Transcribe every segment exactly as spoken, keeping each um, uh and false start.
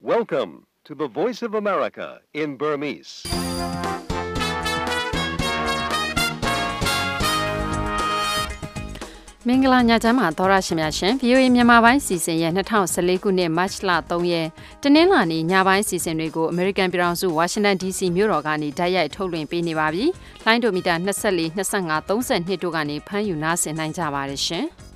Welcome to the Voice of America in Burmese. ။မင်္ဂလာညချမ်းပါသောရရှင်များရှင် ဗီအိုအေ မြန်မာပိုင်းစီစဉ်ရဲ့၂၀၁၄ခုနှစ်မတ်လ၃ရက်တနင်္လာနေ့ညပိုင်းစီစဉ်တွေကို American ပြည်ထောင်စု Washington ဒီ စီ မြို့တော်ကနေတိုက်ရိုက်ထုတ်လွှင့်ပေးနေပါပြီ။လိုင်းဒိုမီတာ၂၄ ၂၅ ၃၂တို့ကနေဖမ်းယူနားဆင်နိုင်ကြပါတယ်ရှင်။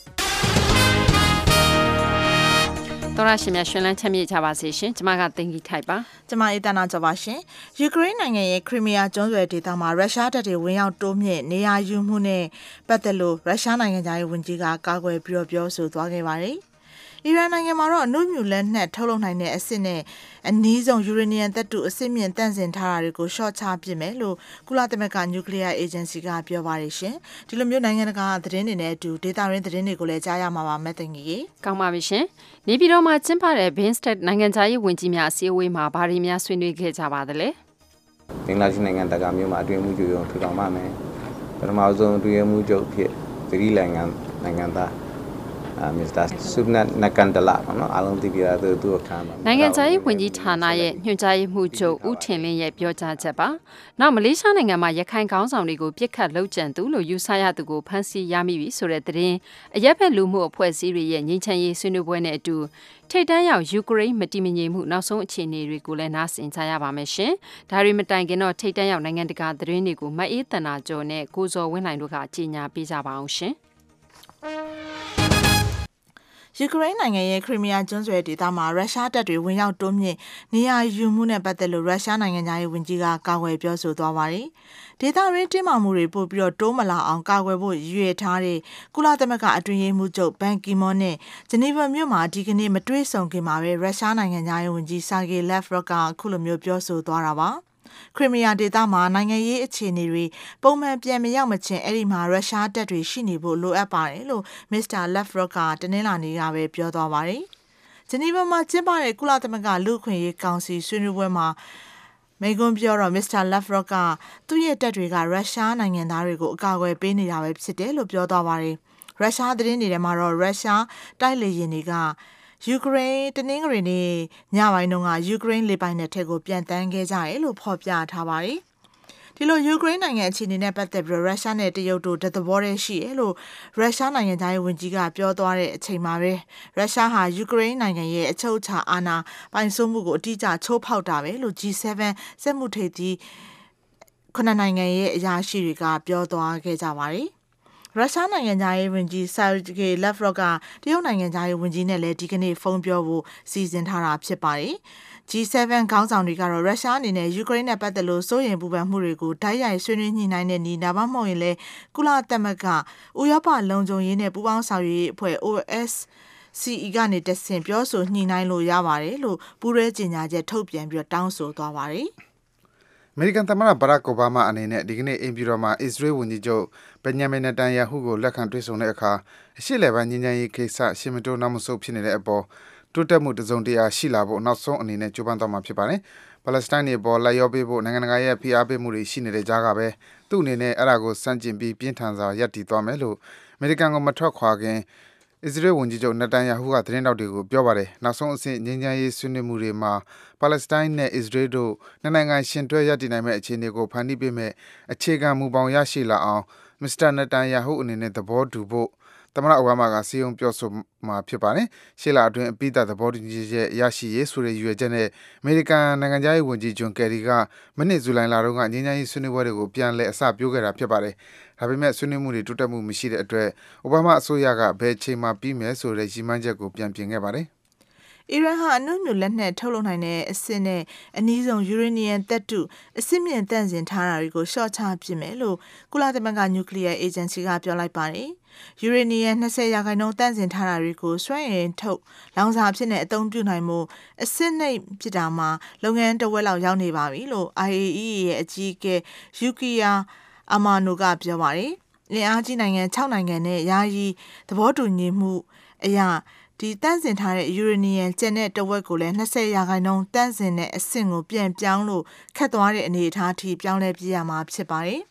တော်ရရှိမြရှင်လန်းချမ်းမြေ့ကြပါစေရှင်ကျမကတင်ကြီးထိုက်ပါကျမအေးတနာကြပါရှင်ယူကရိန်းနိုင်ငံရဲ့ခရီးမီးယားကျွန်းဆွယ်ဒေသမှာရုရှားတပ်တွေဝင်ရောက်တိုးမြင့်နေရာယူမှုနဲ့ပတ်သက်လို့ရုရှားနိုင်ငံသားရေးဝန်ကြီးကကာကွယ်ပြီးပြောဆိုသွားခဲ့ပါတယ်အီရန်နိုင်ငံမှာတော့အနုမြူလက်နက်ထုတ်လုပ်နိုင်တဲ့အဆင့်နဲ့အနည်းဆုံးယူရေနီယံသတ္တုအဆင့်မြင့်တန့်စင်ထားတာတွေကိုရှော့ချပစ်မယ်လို့ကုလသမဂ္ဂနျူကလ িয়ার အေဂျင်စီကပြောပါတယ်ရှင်ဒီလိုမျိုးနိုင်ငံတကာသတင်းတွေနဲ့အတူဒေတာရင်းသတင်းတွေကိုလည်းကြားရမှာပါမဲ့တင်ကြီးကောင်းပါပြီရှင်နေပြည်တော်မှာကျင်းပတဲ့ Binstat နိုင်ငံသားရေးဝန်ကြီးများအစည်းအဝေးမှာဗာရီများဆွေးနွေးခဲ့ကြပါသလဲဘင်္ဂလားဒေ့ရှ်နိုင်ငံတကာမျိုးမှာအတွင်းမှုကြိုးရုံထူထောင်ပါမယ်ပထမဆုံးအတွင်းမှုချုပ်ဖြစ်သီရိလင်္ကာနိုင်ငံသားမစ္စတာဆုနတ်နကန်တလာနော်အားလုံးသိကြတဲ့သူ့အခမ်းမှာနိုင်ငံခြားရေးဝန်ကြီးဌာနရဲ့ညွှန်ကြားရေးမှူးချုပ်ဦးထင်လင်းရဲ့ပြောကြားချက်ပါ။နောက်မလေးရှားနိုင်ငံမှာရခိုင်ခေါင်းဆောင်တွေကိုပြစ်ခတ်လုပ်ကြံသူလို့ယူဆရသူကိုဖမ်းဆီးရမိပြီဆိုတဲ့သတင်းအရက်ဖက်လူမှုအဖွဲ့အစည်းတွေရဲ့ငြိမ်းချမ်းရေးဆွေးနွေးပွဲနဲ့အတူထိပ်တန်းရောက်ယူကရိန်းမတည်မငြိမ်မှုနောက်ဆုံးအခြေအနေတွေကိုလည်းနားဆင်ကြရပါမယ်ရှင်။ဒါရီမတိုင်ခင်တော့ထိပ်တန်းရောက်နိုင်ငံတကာသတင်းတွေကိုမအေးတနာကျော်နဲ့ကိုဇော်ဝင်းနိုင်တို့ကကြီးညာပေးကြပါအောင်ရှင်။ယူကရိန်းနိုင်ငံရဲ့ခရီးမီးယားကျွန်းဆွယ်ဒေသမှာရုရှားတပ်တွေဝင်ရောက်တိုးမြင့်နေရာယူမှုနဲ့ပတ်သက်လို့ရုရှားနိုင်ငံသားရေးဝန်ကြီးကကာကွယ်ပြောဆိုသွားပါတယ်။ဒေသရင်းတင်းမာမှုတွေပို့ပြီးတော့တိုးမလာအောင်ကာကွယ်ဖို့ရည်ရွယ်ထားတဲ့ကုလသမဂ္ဂအတွင်းရေးမှူးချုပ်ဘန်ကီမွန်နဲ့ဂျနီဗာမြို့မှာဒီကနေ့မတွေ့ဆုံခင်မှာပဲရုရှားနိုင်ငံသားရေးဝန်ကြီးဆာဂေလက်ဖရော့ကအခုလိုမျိုးပြောဆိုသွားတာပါ။ခရီးမီးယားဒေသမှာနိုင်ငံရေးအခြေအနေတွေပုံမှန်ပြန်မရောက်မချင်းအဲ့ဒီမှာရုရှားတပ်တွေရှိနေဖို့လိုအပ်ပါတယ်လို့မစ္စတာလက်ဖရော့ကတနင်္လာနေ့ကပဲပြောသွားပါတယ်။ဂျနီဗာမှာကျင်းပတဲ့ကုလသမဂ္ဂလူ့အခွင့်အရေးကောင်စီဆွေးနွေးပွဲမှာမိကွန်းပြောတော့မစ္စတာလက်ဖရော့ကသူ့ရဲ့တပ်တွေကရုရှားနိုင်ငံသားတွေကိုအကာအကွယ်ပေးနေတာပဲဖြစ်တယ်လို့ပြောသွားပါတယ်။ရုရှားသတင်းတွေထဲမှာတော့ရုရှားတိုက်လေယာဉ်တွေကယူကရိန်းတနင်္ဂနွေနေ့ညပိုင်းတုန်းကယူကရိန်းလေပိုင်နက်ထက်ကိုပြန်တန်းခဲ့ကြတယ်လို့ဖော်ပြထားပါတယ်။ဒီလိုယူကရိန်းနိုင်ငံအခြေအနေနဲ့ပတ်သက်ပြီးရုရှားနဲ့တရုတ်တို့တသဘောတည်းရှိတယ်လို့ရုရှားနိုင်ငံသားရေးဝန်ကြီးကပြောသွားတဲ့အချိန်မှာပဲရုရှားဟာယူကရိန်းနိုင်ငံရဲ့အချုပ်အခြာအာဏာပိုင်စိုးမှုကိုအတိအကျချိုးဖောက်တာပဲလို့ ဂျီ ဆဗန် စက်မှုထိပ်သီးခုနှစ်နိုင်ငံရဲ့အရာရှိတွေကပြောသွားခဲ့ကြပါတယ်။ရုရှားနိုင်ငံသားရေးဝန်ကြီးဆာဂေလက်ဖရော့ကတရုတ်နိုင်ငံသားရေးဝန်ကြီးနဲ့လည်းဒီကနေ့ဖုန်းပြောဖို့စီစဉ်ထားတာဖြစ်ပါတယ်။ ဂျီ ဆဗန် ခေါင်းဆောင်တွေကတော့ရုရှားအနေနဲ့ယူကရိန်းနဲ့ပတ်သက်လို့စိုးရိမ်ပူပန်မှုတွေကိုဓာတ်ရိုက်ဆွေးနွေးညှိနှိုင်းတဲ့နည်းဒါမှမဟုတ်ရင်လည်းကုလသမဂ္ဂဥရောပလုံခြုံရေးနဲ့ပူးပေါင်းဆောင်ရွက်ရေးအဖွဲ့ အို အက်စ် စီ အီ ကနေတဆင့်ပြောဆိုညှိနှိုင်းလို့ရပါတယ်လို့ပူးရဲကြေညာချက်ထုတ်ပြန်ပြီးတောင်းဆိုသွားပါတယ်။အမေရိကန်သမ္မတဘရက်အိုဘားမားအနေနဲ့ဒီကနေ့အိမ်ဖြူတော်မှာအစ္စရေးဝန်ကြီးချုပ်ဘင်ဂျမင်နေတန်ယာဟုကိုလက်ခံတွေ့ဆုံတဲ့အခါအရှေ့လယ်ပိုင်းငြိမ်းချမ်းရေးကိစ္စရှင်းမတိုးနောက်မဆုတ်ဖြစ်နေတဲ့အပေါ်တိုးတက်မှုတစုံတရာရှိလာဖို့နောက်ဆုံးအနေနဲ့ကြိုးပမ်းသွားမှာဖြစ်ပါတယ်။ပါလက်စတိုင်းတွေပေါ်လိုက်ရောပေးဖို့နိုင်ငံတကာရဲ့ဖိအားပေးမှုတွေရှိနေတဲ့ကြားကပဲသူ့အနေနဲ့အဲ့ဒါကိုစန့်ကျင်ပြီးပြင်းထန်စွာရပ်တည်သွားမယ်လို့အမေရိကန်ကမထွက်ခွာခင်အစ္စရေးဝန်ကြီးချုပ်နေတန်ယာဟုကသတင်းတောက်တွေကိုပြောပါတယ်။နောက်ဆုံးအဆင့်ငြိမ်းချမ်းရေးဆွေးနွေးမှုတွေမှာပါလက်စတိုင်းနဲ့အစ္စရေးတို့နှစ်နိုင်ငံရှင်တွဲရပ်တည်နိုင်မယ့်အခြေအနေကိုဖန်တီးပေးမယ့်အခြေခံမူပေါင်းရရှိလာအောင်မစ္စတာနေတန်ယာဟုအနေနဲ့သဘောတူဖို့သမ္မတအိုဘားမားကစီယုံပြောဆိုမှာဖြစ်ပါတယ်။ရှေ့လအတွင်းအပိသက်သဘောတူညီချက်ရရှိရေးဆိုတဲ့ရည်ရွယ်ချက်နဲ့အမေရိကန်နိုင်ငံသားရေးဝန်ကြီးဂျွန်ကယ်ရီကမနေ့ဇူလိုင်လတုန်းကငြိမ်းချမ်းရေးဆွေးနွေးပွဲတွေကိုပြန်လည်အစပြုခဲ့တာဖြစ်ပါတယ်။ဒါပေမဲ့ဆွေးနွေးမှုတွေတိုးတက်မှုမရှိတဲ့အတွက်အိုဘားမားအစိုးရကဘယ်ချိန်မှပြီးမယ်ဆိုတဲ့ရည်မှန်းချက်ကိုပြန်ပြင်ခဲ့ပါတယ်။အီရန်ဟာအနုမြူလက်နက်ထုတ်လုပ်နိုင်တဲ့အဆင့်နဲ့အနည်းဆုံးယူရေနီယံသတ္တုအဆင့်မြင့်တန့်စင်ထားတာတွေကိုရှော့ချပစ်မယ်လို့ကုလသမဂ္ဂနျူကလ িয়ার အေဂျင်စီကပြောလိုက်ပါတယ်။ယူရေနီယံ၂၀ရာခိုင်နှုန်းတန့်စင်ထားတာတွေကိုစွမ်းအင်ထုတ်လောင်စာအဖြစ်နဲ့အသုံးပြုနိုင်မှုအဆင့်နှိပ်ဖြစ်တာမှာလုပ်ငန်းတစ်ဝက်လောက်ရောက်နေပါပြီလို့ အိုင် အေ အီ ရဲ့အကြီးအကဲယူကီယာအာမာနိုကပြောပါတယ်။အင်အားကြီးနိုင်ငံ၆နိုင်ငံနဲ့ယာယီသဘောတူညီမှုအရာဒီတန့်စင်ထားတဲ့ယူရေနီယံကျန်တဲ့တဝက်ကိုလည်း၂၀ရာခိုင်နှုန်းတန့်စင်တဲ့အဆင့်ကိုပြန်ပြောင်းလို့ခက်သွားတဲ့အနေအထားထိပြောင်းလဲပြရမှာဖြစ်ပါတယ်။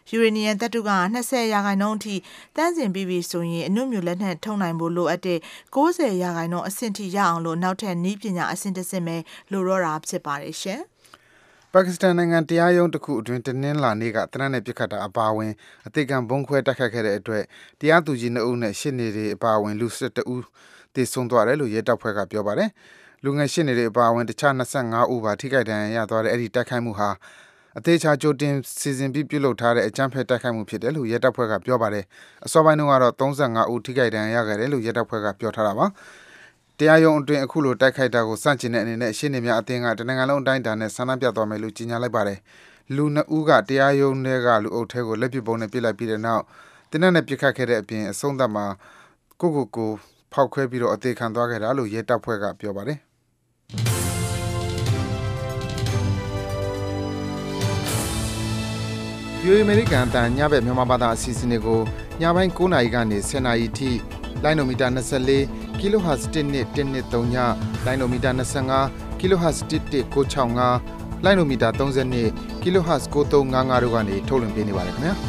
ယူရေနီယံသတ္တုက20ရာခိုင်နှုန်းအထိတန်းစင်ပြီးပြီဆိုရင်အနုမြူလက်နက်ထုတ်နိုင်ဖို့လိုအပ်တဲ့90ရာခိုင်နှုန်းအဆင့်ထိရအောင်လို့နောက်ထပ်နည်းပညာအဆင့်တစ်ဆင့်ပဲလိုတော့တာဖြစ်ပါတယ်ရှင်ပါကစ္စတန်နိုင်ငံတရားရုံးတစ်ခုအတွင်းတနင်္လာနေ့ကတနက်နဲ့ပြစ်ခတ်တာအပါအဝင်အသေးကံဘုံခွဲတိုက်ခတ်ခဲ့တဲ့အတွက်တရားသူကြီးနှစ်ဦးနဲ့ရှစ်နေတွေအပါအဝင်လူ၁၁ဦးသေဆုံးသွားတယ်လို့ရဲတပ်ဖွဲ့ကပြောပါတယ်လူငယ်ရှစ်နေတွေအပါအဝင်တခြား25ဦးပါထိခိုက်ဒဏ်ရာရသွားတဲ့အဲ့ဒီတိုက်ခိုက်မှုဟာအသေးချာကြိုတင်စီစဉ်ပြီးပြုလုပ်ထားတဲ့အကြမ်းဖက်တိုက်ခိုက်မှုဖြစ်တယ်လို့ရဲတပ်ဖွဲ့ကပြောပါတယ်အစောပိုင်းတုန်းကတော့35ဦးထိခိုက်ဒဏ်ရာရခဲ့တယ်လို့ရဲတပ်ဖွဲ့ကပြောထားတာပါတရားရုံးအတွင်းအခုလိုတိုက်ခိုက်တာကိုစန့်ကျင်တဲ့အနေနဲ့ရှင်းနေများအသင်းကတနင်္ဂနွေလုံးအတိုင်းအတာနဲ့ဆန္ဒပြသွားမယ်လို့ကြေညာလိုက်ပါတယ်လူနှစ်ဦးကတရားရုံးထဲကလူအုပ်ထဲကိုလက်ပစ်ပုံးနဲ့ပစ်လိုက်ပြီးတဲ့နောက်တင်းနဲ့ပစ်ခတ်ခဲ့တဲ့အပြင်အဆုံးသတ်မှာကိုကိုကိုဖောက်ခွဲပြီးတော့အသေးခံသွားခဲ့တာလို့ရဲတပ်ဖွဲ့ကပြောပါတယ်ယူအမေရိကန်တန်ညဘက်မြန်မာဘာသာအစီအစဉ်တွေကိုညပိုင်း9:00နာရီကနေ10:00နာရီထိလိုင်းနိုမီတာ24 kilohertz တစ်နှစ်တစ်နှစ်သုံးညလိုင်းနိုမီတာ25 kilohertz တစ်တစ်ကို၆၅လိုင်းနိုမီတာ32 kilohertz ကိုသုံး၅၅တို့ကနေထုတ်လွှင့်ပေးနေပါတယ်ခင်ဗျာ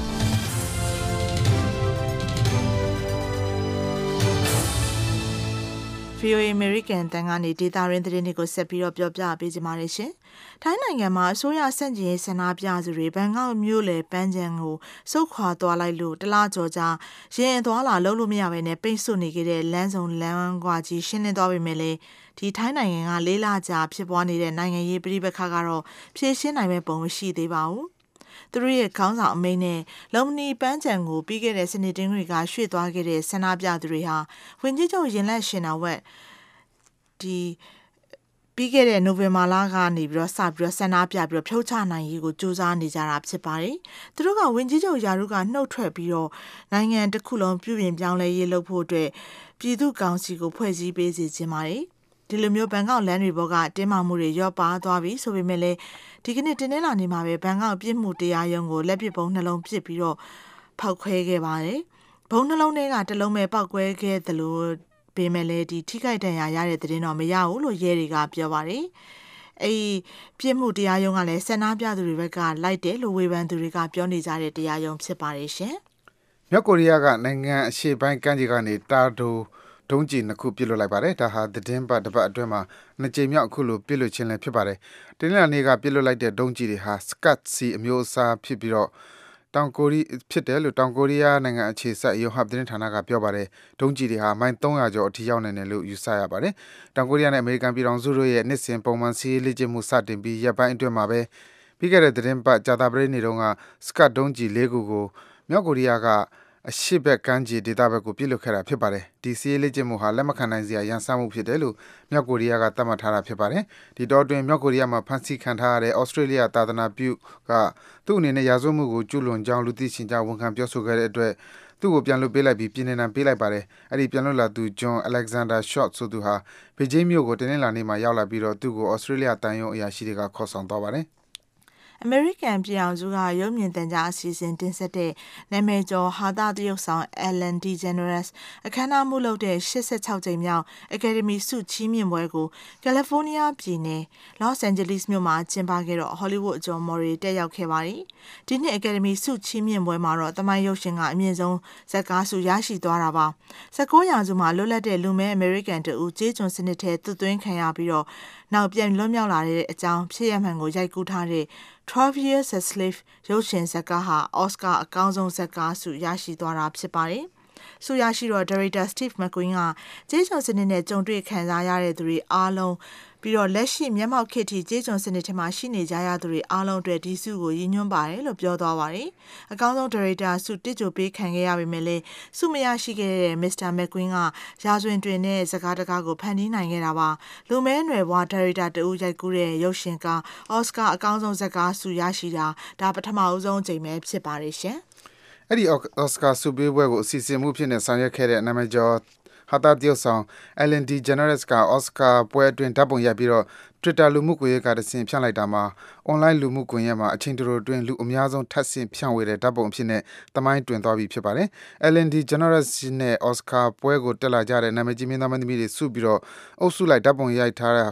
ဗီအိုအေ American တန်ကနေဒေတာရင်းသတင်းတွေကိုဆက်ပြီးတော့ပြောပြပေးကြပါမယ်ရှင်။ထိုင်းနိုင်ငံမှာအစိုးရစန့်ကျင်ရေးဆန္ဒပြသူတွေဘန်ကောက်မြို့လေပန်းချံကိုစုတ်ခွာသွားလိုက်လို့တလားကျော်ကြာရင်သွားလာလုံးလို့မရဘဲနဲ့ပိတ်ဆို့နေခဲ့တဲ့လမ်းစုံလမ်းကွာကြီးရှင်းလင်းသွားပြီမဲ့လေဒီထိုင်းနိုင်ငံကလေးလာကြာဖြစ်ပွားနေတဲ့နိုင်ငံရေးပြည်ပခါကတော့ဖြည့်ရှင်းနိုင်မဲ့ပုံမရှိသေးပါဘူး။သူတို့ရဲ့ခေါင်းဆောင်အမိန့်နဲ့လုံမနီပန်းချံကိုပြီးခဲ့တဲ့စနေတင်းတွေကရွှေ့သွားခဲ့တဲ့ဆန္ဒပြသူတွေဟာဝင်ကြီးချုပ်ရင်လက်ရှင်နာဝက်ဒီပြီးခဲ့တဲ့နိုဝင်ဘာလကနေပြီးတော့စပြီးတော့ဆန္ဒပြပြီးတော့ဖြုတ်ချနိုင်ရေးကိုစူးစမ်းနေကြတာဖြစ်ပါတယ်။သူတို့ကဝင်ကြီးချုပ်ယာရုကနှုတ်ထွက်ပြီးတော့နိုင်ငံတစ်ခုလုံးပြုပြင်ပြောင်းလဲရေးလုပ်ဖို့အတွက်ပြည်သူ့ကောင်စီကိုဖွဲ့စည်းပေးစီခြင်းပါတယ်။ဒီလိုမျိုးဘန်ကောက်လမ်းတွေဘောကတင်းမာမှုတွေရော့ပါသွားပြီဆိုပေမဲ့လည်းဒီကနေ့တင်းနေလာနေမှာပဲဘန်ကောက်ပြစ်မှုတရားရုံးကိုလက်ပစ်ပုံးနှလုံးပစ်ပြီးတော့ဖောက်ခွဲခဲ့ပါတယ်။ဘုံနှလုံးထဲကတစ်လုံးပဲပောက်ကွဲခဲ့သလိုပေမဲ့လည်းဒီထိခိုက်ဒဏ်ရာရတဲ့သတင်းတော့မရဘူးလို့ရဲတွေကပြောပါတယ်။အဲ့ဒီပြစ်မှုတရားရုံးကလည်းဆန္ဒပြသူတွေဘက်ကလိုက်တယ်လို့ဝေဖန်သူတွေကပြောနေကြတဲ့တရားရုံးဖြစ်ပါတယ်ရှင်။မြောက်ကိုရီးယားကနိုင်ငံအရှေ့ပိုင်းကမ်းခြေကနေတာဒိုဒုံးကျည်နှစ်ခုပစ်လွှတ်လိုက်ပါတယ်။ဒါဟာသတင်းပတ်တစ်ပတ်အတွင်းမှာနှစ်ကြိမ်မြောက်အခုလိုပစ်လွှတ်ခြင်းလည်းဖြစ်ပါတယ်။တင်းလာနေကပစ်လွှတ်လိုက်တဲ့ဒုံးကျည်တွေဟာ Scud C အမျိုးအစားဖြစ်ပြီးတော့တောင်ကိုရီးဖြစ်တယ်လို့တောင်ကိုရီးယားနိုင်ငံအခြေစိုက်ယိုဟပ်သတင်းဌာနကပြောပါတယ်ဒုံးကျည်တွေဟာမိုင်သုံးရာကျော်အထိရောက်နေတယ်လို့ယူဆရပါတယ်တောင်ကိုရီးယားနဲ့အမေရိကန်ပြည်ထောင်စုတို့ရဲ့နှစ်စဉ်ပုံမှန်စီးရေးလေ့ကျင့်မှုစတင်ပြီးရပ်ပိုင်းအတွင်းမှာပဲပြီးခဲ့တဲ့သတင်းပတ်ကြာသပတေးနေ့တုန်းကစကတ်ဒုံးကျည်၄ခုကိုမြောက်ကိုရီးယားကအရှိဘက်ကမ်းခြေဒေသဘက်ကိုပြစ်လွှတ်ခဲ့တာဖြစ်ပါတယ်ဒီစီးရေးလေ့ကျင့်မှုဟာလက်မခံနိုင်စရာရန်စမှုဖြစ်တယ်လို့မြောက်ကိုရီးယားကသတ်မှတ်ထားတာဖြစ်ပါတယ်ဒီတော့တွင်မြောက်ကိုရီးယားမှာဖမ်းဆီးခံထားရတဲ့ဩစတြေးလျသာသနာပြုကသူ့အနေနဲ့ရာဇဝတ်မှုကိုကျူးလွန်ကြောင်းလူသိရှင်ကြားဝန်ခံပြောဆိုခဲ့တဲ့အတွက်သူ့ကိုပြန်လွှတ်ပေးလိုက်ပြီးပြည်နယ်နံပေးလိုက်ပါတယ်အဲ့ဒီပြန်လွှတ်လာသူဂျွန်အလက်ဇန်ဒါရှော့ဆိုသူဟာဘေဂျင်းမြို့ကိုတင်းနှင်းလာနေမှာရောက်လာပြီးတော့သူ့ကိုဩစတြေးလျတန်ယုံအရာရှိတွေကခေါ်ဆောင်သွားပါတယ်အမေရိကန်ပြည်အောင်စုကရုပ်မြင်သံကြားအစီအစဉ်တင်ဆက်တဲ့နာမည်ကျော်ဟာသတရုပ်ဆောင် Ellen DeGeneres အခမ်းအနားမှုလုပ်တဲ့၈၆ကြိမ်မြောက် Academy ဆုချီးမြှင့်ပွဲကိုကယ်လီဖိုးနီးယားပြည်နယ် Los Angeles မြို့မှာကျင်းပခဲ့တော့ Hollywood အကျော်မော်တွေတက်ရောက်ခဲ့ပါတယ်။ဒီနှစ် Academy ဆုချီးမြှင့်ပွဲမှာတော့သမိုင်းရုပ်ရှင်ကအမြင့်ဆုံးဇာတ်ကားဆုရရှိသွားတာပါ။၁၉ရာစုမှာလွတ်လပ်တဲ့လူမဲအမေရိကန်တူကျေးကျွန်စနစ်ထဲသွတ်သွင်းခံရပြီးတော့နောက်ပြန်လွတ်မြောက်လာတဲ့အကြောင်းဖြစ်ရမှန်ကိုရိုက်ကူးထားတဲ့twelve years a slave ရုပ်ရှင်ဇာတ်ကားဟာအော်စကာအကောင်းဆုံးဇာတ်ကားဆုရရှိသွားတာဖြစ်ပါတယ်။ဆုရရှိတော့ Director Steve McQueen ကကျေးကျွန်စနစ်နဲ့ကြုံတွေ့ခံစားရတဲ့သူတွေအားလုံးပြီးတော့လက်ရှိမျက်မှောက်ခေတ်ထိကျေးကျွန်စနစ်ထဲမှာရှိနေကြရသူတွေအားလုံးအတွက်ဒီဆုကိုရည်ညွှန်းပါတယ်လို့ပြောသွားပါတယ်။အကောင်းဆုံး Director ဆုတစ်ကြိုပေးခံခဲ့ရပေမဲ့လည်းဆုမရရှိခဲ့တဲ့ Mister McQueen ကရာဇဝင်တွင်တဲ့ဇာတ်ကားတကားကိုဖန်တီးနိုင်ခဲ့တာပါ။လူမဲနွယ်ဘွား Director တူရိုက်ကူးတဲ့ရုပ်ရှင်ကအော်စကာအကောင်းဆုံးဇာတ်ကားဆုရရှိတာဒါပထမအဆုံးအကြိမ်ပဲဖြစ်ပါတယ်ရှင်။အဲ့ဒီအော်စကာဆုပေးပွဲကိုအစီအစဉ်မှုဖြစ်နေဆောင်ရွက်ခဲ့တဲ့နာမည်ကျော်ဟာတာတရုတ်ဆောင် Ellen DeGeneres က Oscar ပွဲအတွင်းဓာတ်ပုံရိုက်ပြီးတော့ Twitter လူမှုကွန်ရက်ကတဆင့်ဖြန့်လိုက်တာမှာ online လူမှုကွန်ရက်မှာအချိန်တိုအတွင်းလူအများဆုံးထပ်ဆင့်ဖြန့်ဝေတဲ့ဓာတ်ပုံအဖြစ်နဲ့သမိုင်းတွင်သွားပြီဖြစ်ပါတယ်။ Ellen DeGeneres နဲ့ Oscar ပွဲကိုတက်လာကြတဲ့နာမည်ကြီးမင်းသားမင်းသမီးတွေစုပြီးတော့အုပ်စုလိုက်ဓာတ်ပုံရိုက်ထားတဲ့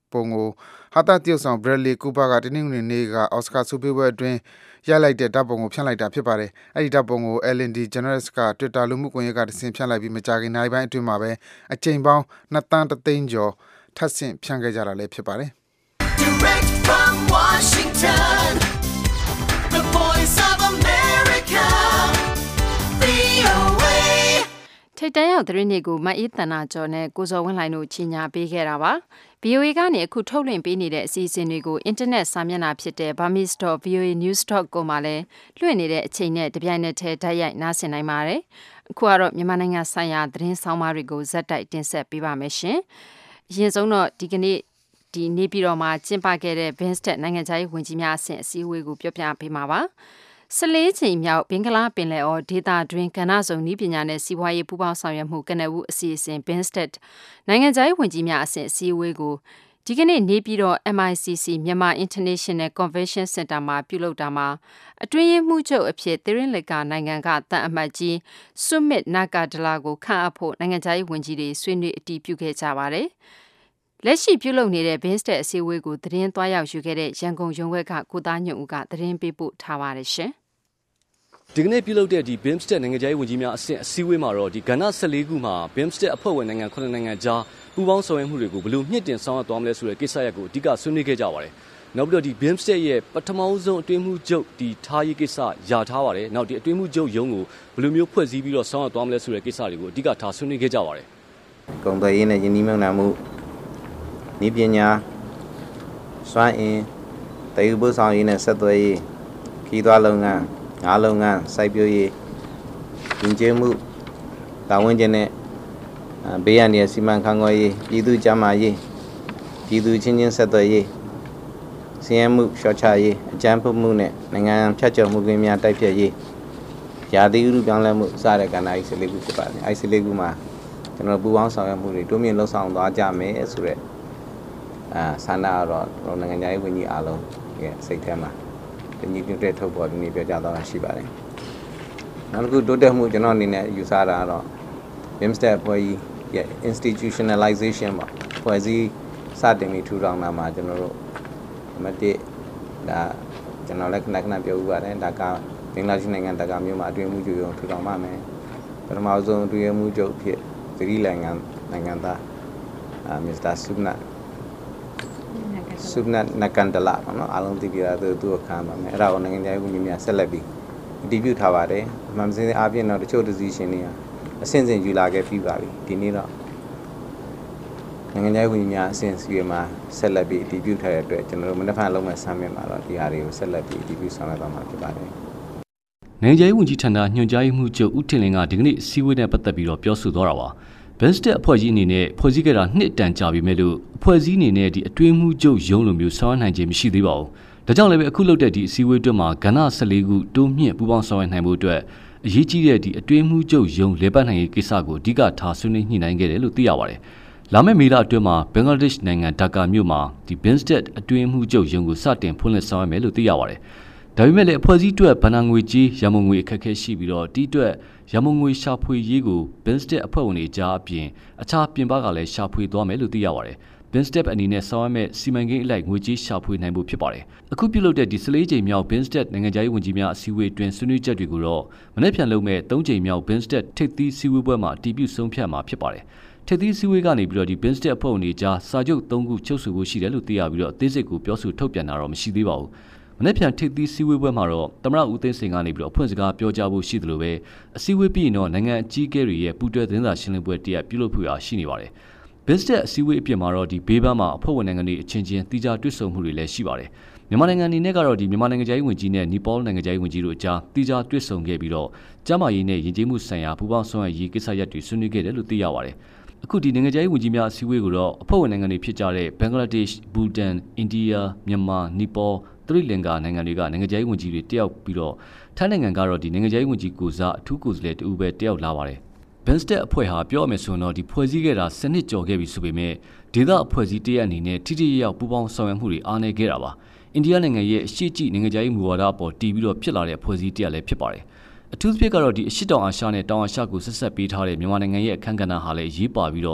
ပုံကိုဟာတာတရုတ်ဆောင် Bradley Cooper ကတင်းနှင်းနေကအော်စကာဆုပေးပွဲအတွင်းရိုက်လိုက်တဲ့ဓာတ်ပုံကိုဖြန့်လိုက်တာဖြစ်ပါတယ်။အဲဒီဓာတ်ပုံကို Ellen DeGeneres က Twitter လူမှုကွန်ရက်ကတဆင့်ဖြန့်လိုက်ပြီးမကြာခင်နိုင်ပိုင်းအတွင်းမှာပဲအကြိမ်ပေါင်းနှစ်သန်းတစ်သိန်းကျော်ထပ်ဆင့်ဖြန့်ခဲ့ကြတာလည်းဖြစ်ပါတယ်။ Direct from Washington, the voice of America, V O A ထိတ်တန့်ရောက်သတင်းတွေကိုမအေးတနာကျော်နဲ့ကိုဇော်ဝင်းလှိုင်တို့ကြီးညာပေးခဲ့တာပါ။ V O A ကနေအခုထုတ်လွှင့်ပေးနေတဲ့အစီအစဉ်တွေကိုအင်တာနက်စာမျက်နှာဖြစ်တဲ့ burmese dot v o a news dot com မှာလည်းလွှင့်နေတဲ့အချိန်နဲ့တပြိုင်နက်တည်းဓာတ်ရိုက်နားဆင်နိုင်ပါတယ်။အခုကတော့မြန်မာနိုင်ငံဆိုင်ရာသတင်းဆောင်မတွေကိုဇက်တိုက်တင်ဆက်ပေးပါမယ်ရှင်။အရင်ဆုံးတော့ဒီကနေ့ဒီနေပြည်တော်မှာကျင်းပခဲ့တဲ့ BIMSTEC နိုင်ငံခြားရေးဝန်ကြီးများအဆင့်အစည်းအဝေးကိုပြောပြပေးမှာပါ။ဆလေးချိန်မြောက်ဘင်္ဂလားပင်လယ်အော်ဒေသတွင်းကဏ္ဍစုံနည်းပညာနဲ့စီးပွားရေးပူးပေါင်းဆောင်ရွက်မှုကနဦးအစီအစဉ် BIMSTEC နိုင်ငံခြားရေးဝန်ကြီးများအဆင့်အစည်းအဝေးကိုဒီကနေ့နေပြည်တော် M I C C မြန်မာ International Convention Center မှာပြုလုပ်တာမှာအတွင်းရေးမှူးချုပ်အဖြစ်သီရိလင်္ကာနိုင်ငံကတန်အမတ်ကြီး Sumit Nakadala ကိုခန့်အပ်ဖို့နိုင်ငံခြားရေးဝန်ကြီးတွေဆွေးနွေးအတည်ပြုခဲ့ကြပါတယ်။လက်ရှိပြုလုပ်နေတဲ့ BIMSTEC အစည်းအဝေးကိုသတင်းသွားရောက်ယူခဲ့တဲ့ရန်ကုန်ရုံးဝက်ကကိုသားညွန့်ဦးကသတင်းပေးပို့ထားပါတယ်ရှင်။ဒီကနေ့ပြုလုပ်တဲ့ဒီ BIMSTEC နိုင်ငံခြားရေးဝန်ကြီးများအဆင့်အစည်းအဝေးမှာတော့ဒီကဏ္ဍဆယ်လေးခုမှာ BIMSTEC အဖွဲ့ဝင်နိုင်ငံခုနှစ်နိုင်ငံကြားပူးပေါင်းဆောင်ရွက်မှုတွေကိုဘယ်လိုမြင့်တင်ဆောင်ရွက်သွားမလဲဆိုတဲ့ကိစ္စရပ်ကိုအဓိကဆွေးနွေးခဲ့ကြပါတယ်။နောက်ပြီးတော့ဒီ BIMSTEC ရဲ့ပထမဆုံးအတွင်းမှုချုပ်ဒီထားရေးကိစ္စယာထားပါတယ်။နောက်ဒီအတွင်းမှုချုပ်ရုံးကိုဘယ်လိုမျိုးဖွဲ့စည်းပြီးတော့ဆောင်ရွက်သွားမလဲဆိုတဲ့ကိစ္စတွေကိုအဓိကထားဆွေးနွေးခဲ့ကြပါတယ်။ကုန်သွယ်ရေးနဲ့ယင်းနှိမ့်မြုံနာမှုနည်းပညာစွမ်းအင်တည်ယူပို့ဆောင်ရေးနဲ့ဆက်သွယ်ရေးခီးသွွားလုပ်ငန်းငါးလုပ်ငန်းစိုက်ပျိုးရေးယဉ်ကျေးမှုတာဝန်ကျနဲ့ဘေးရန်ရဲ့စီမံခန့်ခွဲရေးပြည်သူ့ကျန်းမာရေးပြည်သူချင်းချင်းဆက်သွယ်ရေးစီးရဲမှုရှော့ချရေးအကြမ်းဖက်မှုနဲ့နိုင်ငံဖြတ်ကျော်မှုကင်းများတိုက်ဖျက်ရေးရာသီဥတုပြောင်းလဲမှုစတဲ့ကဏ္ဍကြီး၁၄ခုဖြစ်ပါတယ်။အဲဒီ၁၄ခုမှာကျွန်တော်ပူပေါင်းဆောင်ရွက်မှုတွေတိုးမြင့်လှုပ်ဆောင်သွားကြမယ်ဆိုတဲ့အာဆန္ဒကတော့နိုင်ငံခြားရေးဝန်ကြီးအားလုံးရဲ့စိတ်ထဲမှာတညီညွတ်တဲ့ထုတ်ပေါ်ဒီနေ့ပြောကြတော့ရှိပါတယ်။နောက်တစ်ခုတိုးတက်မှုကျွန်တော်အနေနဲ့ယူဆတာကတော့ BIMSTEC ဖွဲ့ကြီးရဲ့ institutionalization ပေါ့ဖွဲ့စည်းစတင်ပြီးထူထောင်တာမှာကျွန်တော်တို့အမတ်တစ်ဒါကျွန်တော်လည်းခဏခဏပြောဥပါတယ်ဒါကဘင်္ဂလားဒေ့ရှ်နိုင်ငံတကာမြို့မှာအတွင်းမှုကျုံထူထောင်မှမယ်ပထမဆုံးအတွင်းမှုကျုပ်ဖြစ်သီရိလင်္ကာနိုင်ငံသားအာမစ္စတာဆုနတ်ဆုနတ်နကန်ဒလာပေါ့နော်အားလုံးသိကြတာသူသူ့အခမ်းပါမယ်အဲ့ဒါကိုနိုင်ငံခြားရေးဝန်ကြီးများဆက်လက်ပြီးအတည်ပြုထားပါတယ်အမှန်စင်းအားဖြင့်တော့တချို့ decision တွေအဆင့်ဆင့်ယူလာခဲ့ပြီးပါပြီဒီနေ့တော့နိုင်ငံခြားရေးဝန်ကြီးများအဆင့်စီးမှာဆက်လက်ပြီးအတည်ပြုထားတဲ့အတွက်ကျွန်တော်တို့မနေ့ကလုံးမဲ့ဆမ်းမြင်မှာတော့ဒီဟာတွေကိုဆက်လက်ပြီးအတည်ပြုဆောင်ရွက်သွားမှာဖြစ်ပါတယ်နိုင်ငံခြားရေးဝန်ကြီးဌာနညွှန်ကြားရေးမှူးချုပ်ဦးထင်လင်းကဒီကနေ့အစည်းအဝေးနဲ့ပတ်သက်ပြီးတော့ပြောဆိုသွားတာပါBIMSTEC အဖွဲ့ကြီးအနေနဲ့ဖွဲ့စည်းခဲ့တာနှစ်တန်ကြာပြီမဲ့လို့အဖွဲ့စည်းအနေနဲ့ဒီအတွင်းမှုချုပ်ရုံးလိုမျိုးဆောင်ရွက်နိုင်ခြင်းမရှိသေးပါဘူး။ဒါကြောင့်လည်းပဲအခုလုပ်တဲ့ဒီအစည်းအဝေးအတွက်မှာကဏ္ဍဆယ်လေးခုတိုးမြင့်ပူးပေါင်းဆောင်ရွက်နိုင်မှုအတွက်အရေးကြီးတဲ့ဒီအတွင်းမှုချုပ်ရုံးလေပတ်နိုင်ရေးကိစ္စကိုအဓိကထားဆွေးနွေးညှိနှိုင်းခဲ့တယ်လို့သိရပါတယ်။လာမယ့်မေလအတွင်းမှာဘင်္ဂလားဒေ့ရှ်နိုင်ငံဒါကာမြို့မှာဒီ BIMSTEC အတွင်းမှုချုပ်ရုံးကိုစတင်ဖွင့်လှစ်ဆောင်ရွက်မယ်လို့သိရပါတယ်။ဒါပေမဲ့လည်းအဖွဲ့အစည်းအတွက်ဗဏ္ဍာငွေကြီးရမုံငွေအခက်အခဲရှိပြီးတော့ဒီအတွက်ရမုံငွေရှာဖွေရေးကို BIMSTEC အဖွဲ့ဝင်တွေကြားအပြင်အခြားပြင်ပကလည်းရှာဖွေသွားမယ်လို့သိရပါတယ်။ BIMSTEC အနေနဲ့ဆောင်ရွက်မဲ့စီမံကိန်းအလိုက်ငွေကြီးရှာဖွေနိုင်ဖို့ဖြစ်ပါတယ်။အခုပြုလုပ်တဲ့ဒီ၁၄ကြိမ်မြောက် BIMSTEC နိုင်ငံခြားရေးဝန်ကြီးများအစည်းအဝေးတွင်ဆွေးနွေးချက်တွေကိုတော့မနေ့ပြန်လုပ်မဲ့၃ကြိမ်မြောက် BIMSTEC ထိပ်သီးစည်းဝေးပွဲမှာအတည်ပြုဆုံးဖြတ်မှာဖြစ်ပါတယ်။ထိပ်သီးစည်းဝေးကနေပြီးတော့ဒီ BIMSTEC အဖွဲ့ဝင်တွေကြားစာချုပ်၃ခုချုပ်ဆိုဖို့ရှိတယ်လို့သိရပြီးတော့အသေးစိတ်ကိုပြောဆိုထုတ်ပြန်တာတော့မရှိသေးပါဘူး။မနေ့ပြန်ထိပ်သီးစည်းဝေးပွဲမှာတော့သမ္မတဦးသိန်းစိန်ကနေပြီးတော့အဖွဲ့စကားပြောကြားဖို့ရှိသလိုပဲအစည်းအဝေးပြီးရင်တော့နိုင်ငံအကြီးအကဲတွေရဲ့ပူးတွဲသတင်းစာရှင်းလင်းပွဲတရက်ပြုလုပ်ဖို့ရရှိနေပါတယ်။ BIMSTEC အစည်းအဝေးအပြင်မှာတော့ဒီဘေးပန်းမှာအဖွဲ့ဝင်နိုင်ငံတွေအချင်းချင်းတီးခြားတွေ့ဆုံမှုတွေလည်းရှိပါတယ်။မြန်မာနိုင်ငံအနေနဲ့ကတော့ဒီမြန်မာနိုင်ငံခြားရေးဝန်ကြီးနဲ့နီပေါနိုင်ငံခြားရေးဝန်ကြီးတို့အကြားတီးခြားတွေ့ဆုံခဲ့ပြီးတော့ကျန်းမာရေးနဲ့ယဉ်ကျေးမှုဆိုင်ရာပူးပေါင်းဆောင်ရွက်ရေးကိစ္စရပ်တွေဆွေးနွေးခဲ့တယ်လို့သိရပါတယ်။အခုဒီနိုင်ငံခြားရေးဝန်ကြီးများအစည်းအဝေးကိုတော့အဖွဲ့ဝင်နိုင်ငံတွေဖြစ်ကြတဲ့ဘင်္ဂလားဒေ့ရှ်၊ဘူတန်၊အိန္ဒိယ၊မြန်မာ၊နီပေါသီရိလင်္ကာနိုင်ငံတွေကနိုင်ငံခြားရေးဝန်ကြီးတွေတက်ရောက်ပြီးတော့ထိုင်းနိုင်ငံကတော့ဒီနိုင်ငံခြားရေးဝန်ကြီးကိုစားအထူးကိုယ်စားလှယ်တူပဲတက်ရောက်လာပါတယ်။ BIMSTEC အဖွဲ့ဟာပြောရမယ်ဆိုတော့ဒီဖွဲ့စည်းခဲ့တာစနစ်ကျော်ခဲ့ပြီဆိုပေမဲ့ဒေသအဖွဲ့စည်းတရက်အနေနဲ့ထိထိရောက်ပူးပေါင်းဆောင်ရွက်မှုတွေအားနည်းခဲ့တာပါ။အိန္ဒိယနိုင်ငံရဲ့အရှိကြည့်နိုင်ငံခြားရေးမူဝါဒအပေါ်တည်ပြီးတော့ဖြစ်လာတဲ့ဖွဲ့စည်းတရက်လည်းဖြစ်ပါတယ်။အထူးသဖြင့်ကတော့ဒီအရှိတောင်အာရှနဲ့တောင်အာရှကိုဆက်ဆက်ပေးထားတဲ့မြန်မာနိုင်ငံရဲ့အခမ်းကဏ္ဍဟာလည်းရေးပါပြီးတော့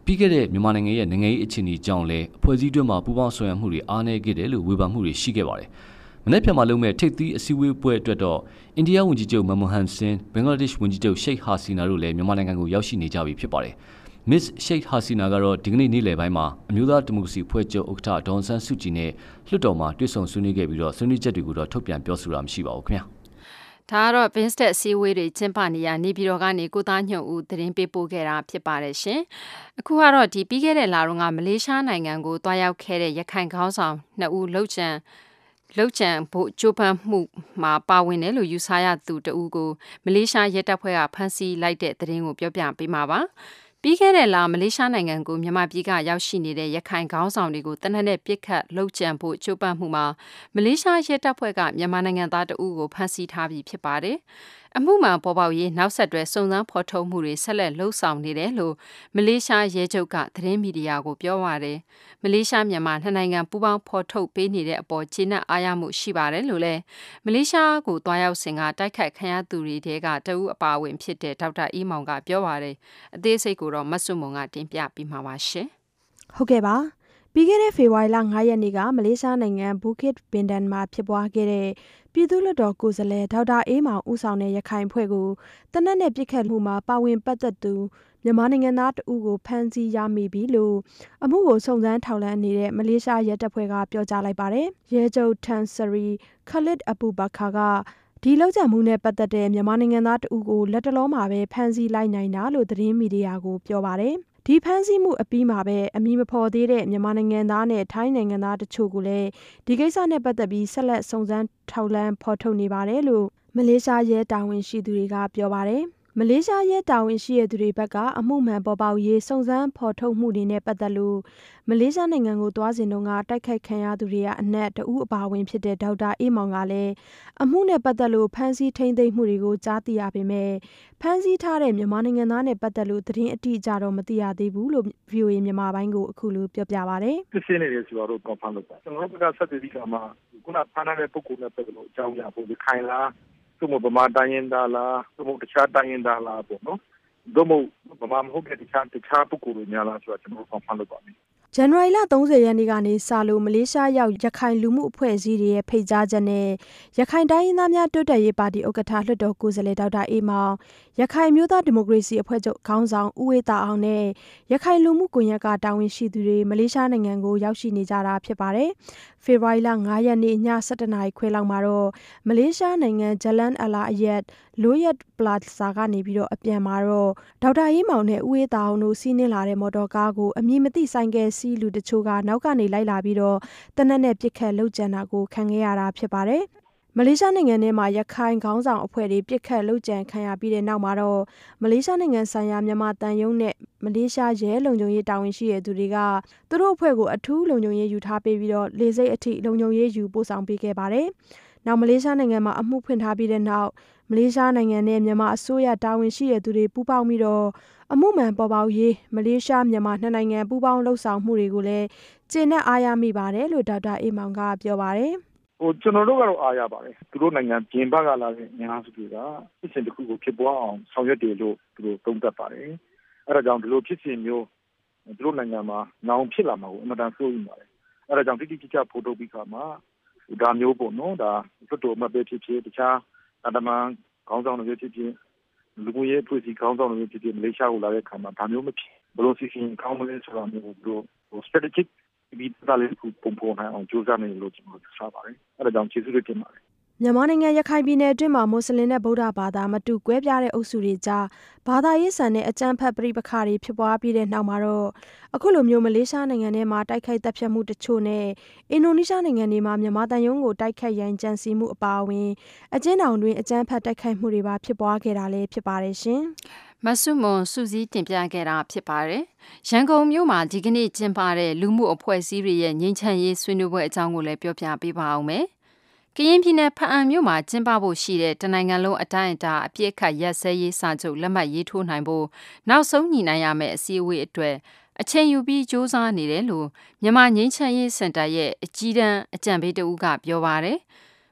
ပြီးခဲ့တဲ့မြန်မာနိုင်ငံရဲ့နိုင်ငံရေးအခြေအနေကြောင့်လည်းအဖွဲ့အစည်းတွင်းမှာပူးပေါင်းဆောင်ရွက်မှုတွေအားနည်းခဲ့တယ်လို့ဝေဖန်မှုတွေရှိခဲ့ပါတယ်မနေ့ပြန်မှာလုပ်မဲ့ထိပ်သီးအစည်းအဝေးပွဲအတွက်တော့အိန္ဒိယဝန်ကြီးချုပ်မန်မိုဟန်ဆင်းဘင်္ဂလားဒေ့ရှ်ဝန်ကြီးချုပ်ရှိတ်ဟာစီနာတို့လည်းမြန်မာနိုင်ငံကိုရောက်ရှိနေကြပြီဖြစ်ပါတယ်မစ်ရှိတ်ဟာစီနာကတော့ဒီကနေ့နေ့လယ်ပိုင်းမှာအမျိုးသားဒီမိုကရေစီဖွဲ့ချုပ်ဥက္ကဋ္ဌဒေါန်ဆန်းစုကြည်နဲ့လွှတ်တော်မှာတွေ့ဆုံဆွေးနွေးခဲ့ပြီးတော့ဆွေးနွေးချက်တွေကိုတော့ထုတ်ပြန်ပြောဆိုတာမရှိပါဘူးခင်ဗျာဒါကတော့ Binstet အစည်းအဝေးတွေကျင်းပနေရနေပြည်တော်ကနေကိုသားညွန့်ဦးသတင်းပေးပို့ခဲ့တာဖြစ်ပါတယ်ရှင်။အခုကတော့ဒီပြီးခဲ့တဲ့လတုန်းကမလေးရှားနိုင်ငံကိုတွားရောက်ခဲ့တဲ့ရခိုင်ခေါင်းဆောင်နှစ်ဦးလှုပ်ချံလှုပ်ချံဖို့ကြိုးပမ်းမှုမှာပါဝင်တယ်လို့ယူဆရသူတဦးကိုမလေးရှားရဲတပ်ဖွဲ့ကဖမ်းဆီးလိုက်တဲ့သတင်းကိုပြောပြပေးမှာပါ။ပြီးခဲ့တဲ့လမလေးရှားနိုင်ငံကိုမြန်မာပြည်ကရောက်ရှိနေတဲ့ရခိုင်ခေါင်းဆောင်တွေကိုတနက်နဲ့ပြစ်ခတ်လှုပ်ကြံဖို့ကြိုးပမ်းမှုမှာမလေးရှားရဲတပ်ဖွဲ့ကမြန်မာနိုင်ငံသားတအုပ်ကိုဖမ်းဆီးထားပြီးဖြစ်ပါတယ်။အမှုမှန်ပေါ်ပေါက်ရေးနောက်ဆက်တွဲစုံစမ်းဖော်ထုတ်မှုတွေဆက်လက်လှုပ်ဆောင်နေတယ်လို့မလေးရှားရဲချုပ်ကသတင်းမီဒီယာကိုပြောပါတယ်။မလေးရှားမြန်မာနှစ်နိုင်ငံပူးပေါင်းဖော်ထုတ်ပေးနေတဲ့အပေါ်ကျေနပ်အားရမှုရှိပါတယ်လို့လည်းမလေးရှားကိုတွားရောက်စဉ်ကတိုက်ခိုက်ခံရသူတွေတဲကတအုပ်အပါအဝင်ဖြစ်တဲ့ဒေါက်တာအေးမောင်ကပြောပါတယ်။အသေးစိတ်ကိုတော့မဆွမုံကတင်ပြပြီးမှာပါရှင်။ဟုတ်ကဲ့ပါ။ပြီးခဲ့တဲ့ဖေဖော်ဝါရီလ၅ရက်နေ့ကမလေးရှားနိုင်ငံဘူကစ်ဘင်ဒန်မှာဖြစ်ပွားခဲ့တဲ့ပြည်သူ့လွှတ်တော်ကိုယ်စားလှယ်ဒေါက်တာအေးမောင်ဦးဆောင်တဲ့ရခိုင်ဖွဲ့ကိုတနက်နဲ့ပြစ်ခတ်မှုမှာပါဝင်ပတ်သက်သူမြန်မာနိုင်ငံသားတဦးကိုဖမ်းဆီးရမိပြီလို့အမှုကိုစုံစမ်းထောက်လှမ်းနေတဲ့မလေးရှားရဲတပ်ဖွဲ့ကပြောကြားလိုက်ပါတယ်။ရဲချုပ်ထန်ဆရီခလစ်အပူဘခါကဒီလောက်ကျမှုနဲ့ပတ်သက်တဲ့မြန်မာနိုင်ငံသားတဦးကိုလက်တလုံးမှာပဲဖမ်းဆီးလိုက်နိုင်တာလို့သတင်းမီဒီယာကိုပြောပါတယ်။ဒီဖမ်းဆီးမှုအပြီးမှာပဲအမည်မဖော်သေးတဲ့မြန်မာနိုင်ငံသားနဲ့ထိုင်းနိုင်ငံသားတချို့ကိုလည်းဒီကိစ္စနဲ့ပတ်သက်ပြီးဆက်လက်စုံစမ်းထောက်လှမ်းဖော်ထုတ်နေပါတယ်လို့မလေးရှားရဲတာဝန်ရှိသူတွေကပြောပါတယ်။မလေးရှားရဲတာဝန်ရှိတဲ့သူတွေဘက်ကအမှုမှန်ပေါ်ပေါက်ရေးစုံစမ်းဖော်ထုတ်မှုတွေနဲ့ပတ်သက်လို့မလေးရှားနိုင်ငံကိုသွားစဉ်တုန်းကတိုက်ခိုက်ခံရသူတွေကအနက်တဦးအပါအဝင်ဖြစ်တဲ့ဒေါက်တာအေးမောင်ကလည်းအမှုနဲ့ပတ်သက်လို့ဖမ်းဆီးထိန်းသိမ်းမှုတွေကိုကြားသိရပေမဲ့ဖမ်းဆီးထားတဲ့မြန်မာနိုင်ငံသားနဲ့ပတ်သက်လို့သတင်းအတိအကျတော့မသိရသေးဘူးလို့ ဗီအိုအေ မြန်မာပိုင်းကိုအခုလိုပြောပြပါတယ်။စစ်ဆေးနေတယ်ဆိုတော့ confirm လုပ်ပါကျွန်တော်တို့ကဆက်သွယ်ပြီးကမှခုနဖမ်းထားတဲ့ပုဂ္ဂိုလ်နဲ့ပတ်သက်လို့အကြောင်းအရာပို့ပြီးခိုင်လားသူ့မဗမာတိုင်းရင်သားလားသူ့မတခြားတိုင်းရင်သားလားပေါ့နော်။တို့မဗမာမဟုတ်တဲ့တခြားတခြားပုဂ္ဂိုလ်တွေများလားဆိုတော့ကျွန်တော်တို့ confirm လုပ်ပါမယ်။ဇန်နဝါရီလ၃၀ရက်နေ့ကနေစလို့မလေးရှားရောက်ရခိုင်လူမှုအဖွဲ့အစည်းတွေရဲ့ဖိတ်ကြားချက်နဲ့ရခိုင်တိုင်းရင်းသားများတိုးတက်ရေးပါတီဥက္ကဋ္ဌလွှတ်တော်ကိုယ်စားလှယ်ဒေါက်တာအေးမောင်ရခိုင်မျိုးသားဒီမိုကရေစီအဖွဲ့ချုပ်ခေါင်းဆောင်ဦးဝေးတာအောင်နဲ့ရခိုင်လူမှုကွန်ရက်ကတာဝန်ရှိသူတွေမလေးရှားနိုင်ငံကိုရောက်ရှိနေကြတာဖြစ်ပါတယ်။ဖေဖော်ဝါရီလ၅ရက်နေ့ည၁၁နာရီခွဲလောက်မှာတော့မလေးရှားနိုင်ငံဂျလန်အလာအယက်လိုယက်ပလာဇာကနေပြီးတော့အပြန်မှာတော့ဒေါက်တာအေးမောင်နဲ့ဦးဝေးတာအောင်တို့စီးနင်းလာတဲ့မော်တော်ကားကိုအမည်မသိဆိုင်ကယ်စီးလူတချို့ကနောက်ကနေလိုက်လာပြီးတော့တနက်နဲ့ပြစ်ခတ်လှုပ်ကြံတာကိုခံခဲ့ရတာဖြစ်ပါတယ်။မလေးရှားနိုင်ငံထဲမှာရခိုင်ခေါင်းဆောင်အဖွဲ့တွေပြစ်ခတ်လှုပ်ကြံခံရပြီးတဲ့နောက်မှာတော့မလေးရှားနိုင်ငံဆိုင်ရာမြန်မာတန်ယုံနဲ့မလေးရှားရဲလုံခြုံရေးတာဝန်ရှိတဲ့သူတွေကသူတို့အဖွဲ့ကိုအထူးလုံခြုံရေးယူထားပေးပြီးတော့လေဆိပ်အထိလုံခြုံရေးယူပို့ဆောင်ပေးခဲ့ပါတယ်။နောက်မလေးရှားနိုင်ငံမှာအမှုဖွင့်ထားပြီးတဲ့နောက်မလေးရှားနိုင်ငံနဲ့မြန်မာအစိုးရတာဝန်ရှိတဲ့သူတွေပူးပေါင်းပြီးတော့အမှုမှန်ပေါ်ပေါက်ရေးမလေးရှားမြန်မာနှစ်နိုင်ငံပူးပေါင်းလှုပ်ဆောင်မှုတွေကိုလည်းကျေနပ်အားရမိပါတယ်လို့ဒေါက်တာအေးမောင်ကပြောပါတယ်ဟိုကျွန်တော်တို့ကတော့အားရပါတယ်သူတို့နိုင်ငံပြင်ပကလာတဲ့ညာစုတွေကဖြစ်စဉ်တစ်ခုကိုဖြစ်ပွားအောင်ဆောင်ရွက်တယ်လို့သူတို့သုံးသပ်ပါတယ်အဲဒါကြောင့်ဒီလိုဖြစ်စဉ်မျိုးသူတို့နိုင်ငံမှာနောင်ဖြစ်လာမှာကိုအမှန်တန်စိုးရိမ်ပါတယ်အဲဒါကြောင့်တိတိကျကျဖော်ထုတ်ပြီးခါမှာဒါမျိုးပေါ့နော်ဒါလွတ်တော်အမှတ်ပဲဖြစ်ဖြစ်တခြားအတမန်ခေါင်းဆောင်တွေဖြစ်ဖြစ်လူမျိုးရေးဖွဲ့စည်းခေါင်းဆောင်တွေဖြစ်ဖြစ်မလေးရှားကိုလာတဲ့ခါမှာဒါမျိုးမဖြစ်ဘလို့စီစဉ်ကောင်းမလဲဆိုတာမျိုးတို့ strategic ဒီသားလေးကိုပုံပေါ်နိုင်အောင်ကြိုးစားနေလို့ကျွန်တော်ဆက်ပါတယ်အဲဒါကြောင့်ကျေးဇူးတင်ပါတယ်မြန်မာနိုင်ငံရခိုင်ပြည်နယ်အတွင်းမှာမွတ်စလင်နဲ့ဗုဒ္ဓဘာသာမတူကွဲပြားတဲ့အုပ်စုတွေကြားဘာသာရေးဆန်တဲ့အကြမ်းဖက်ပဋိပက္ခတွေဖြစ်ပွားပြီးတဲ့နောက်မှာတော့အခုလိုမျိုးမလေးရှားနိုင်ငံထဲမှာတိုက်ခိုက်တပ်ဖြတ်မှုတချို့နဲ့အင်ဒိုနီးရှားနိုင်ငံတွေမှာမြန်မာတန်ယုံကိုတိုက်ခိုက်ရန်ကြံစည်မှုအပါအဝင်အကျဉ်းထောင်တွင်အကြမ်းဖက်တိုက်ခိုက်မှုတွေပါဖြစ်ပွားခဲ့တာလည်းဖြစ်ပါတယ်ရှင်မဆုမွန်စုစည်းတင်ပြခဲ့တာဖြစ်ပါတယ်။ရန်ကုန်မြို့မှာဒီကနေ့ကျင်းပတဲ့လူမှုအဖွဲ့အစည်းတွေရဲ့ငြိမ်းချမ်းရေးဆွေးနွေးပွဲအကြောင်းကိုလည်းပြောပြပေးပါအောင်မယ်။ကရင်ပြည်နယ်ဖအံမြို့မှာကျင်းပဖို့ရှိတဲ့တနိုင်ငံလုံးအတိုင်းအတာအပြည့်အခတ်ရက်စဲရေးစာချုပ်လက်မှတ်ရေးထိုးနိုင်ဖို့နောက်ဆုံးညီနိုင်ရမယ့်အစည်းအဝေးအတွက်အချိန်ယူပြီးစ조사နေတယ်လို့မြန်မာငြိမ်းချမ်းရေးစင်တာရဲ့အကြီးတန်းအကြံပေးတဦးကပြောပါတယ်။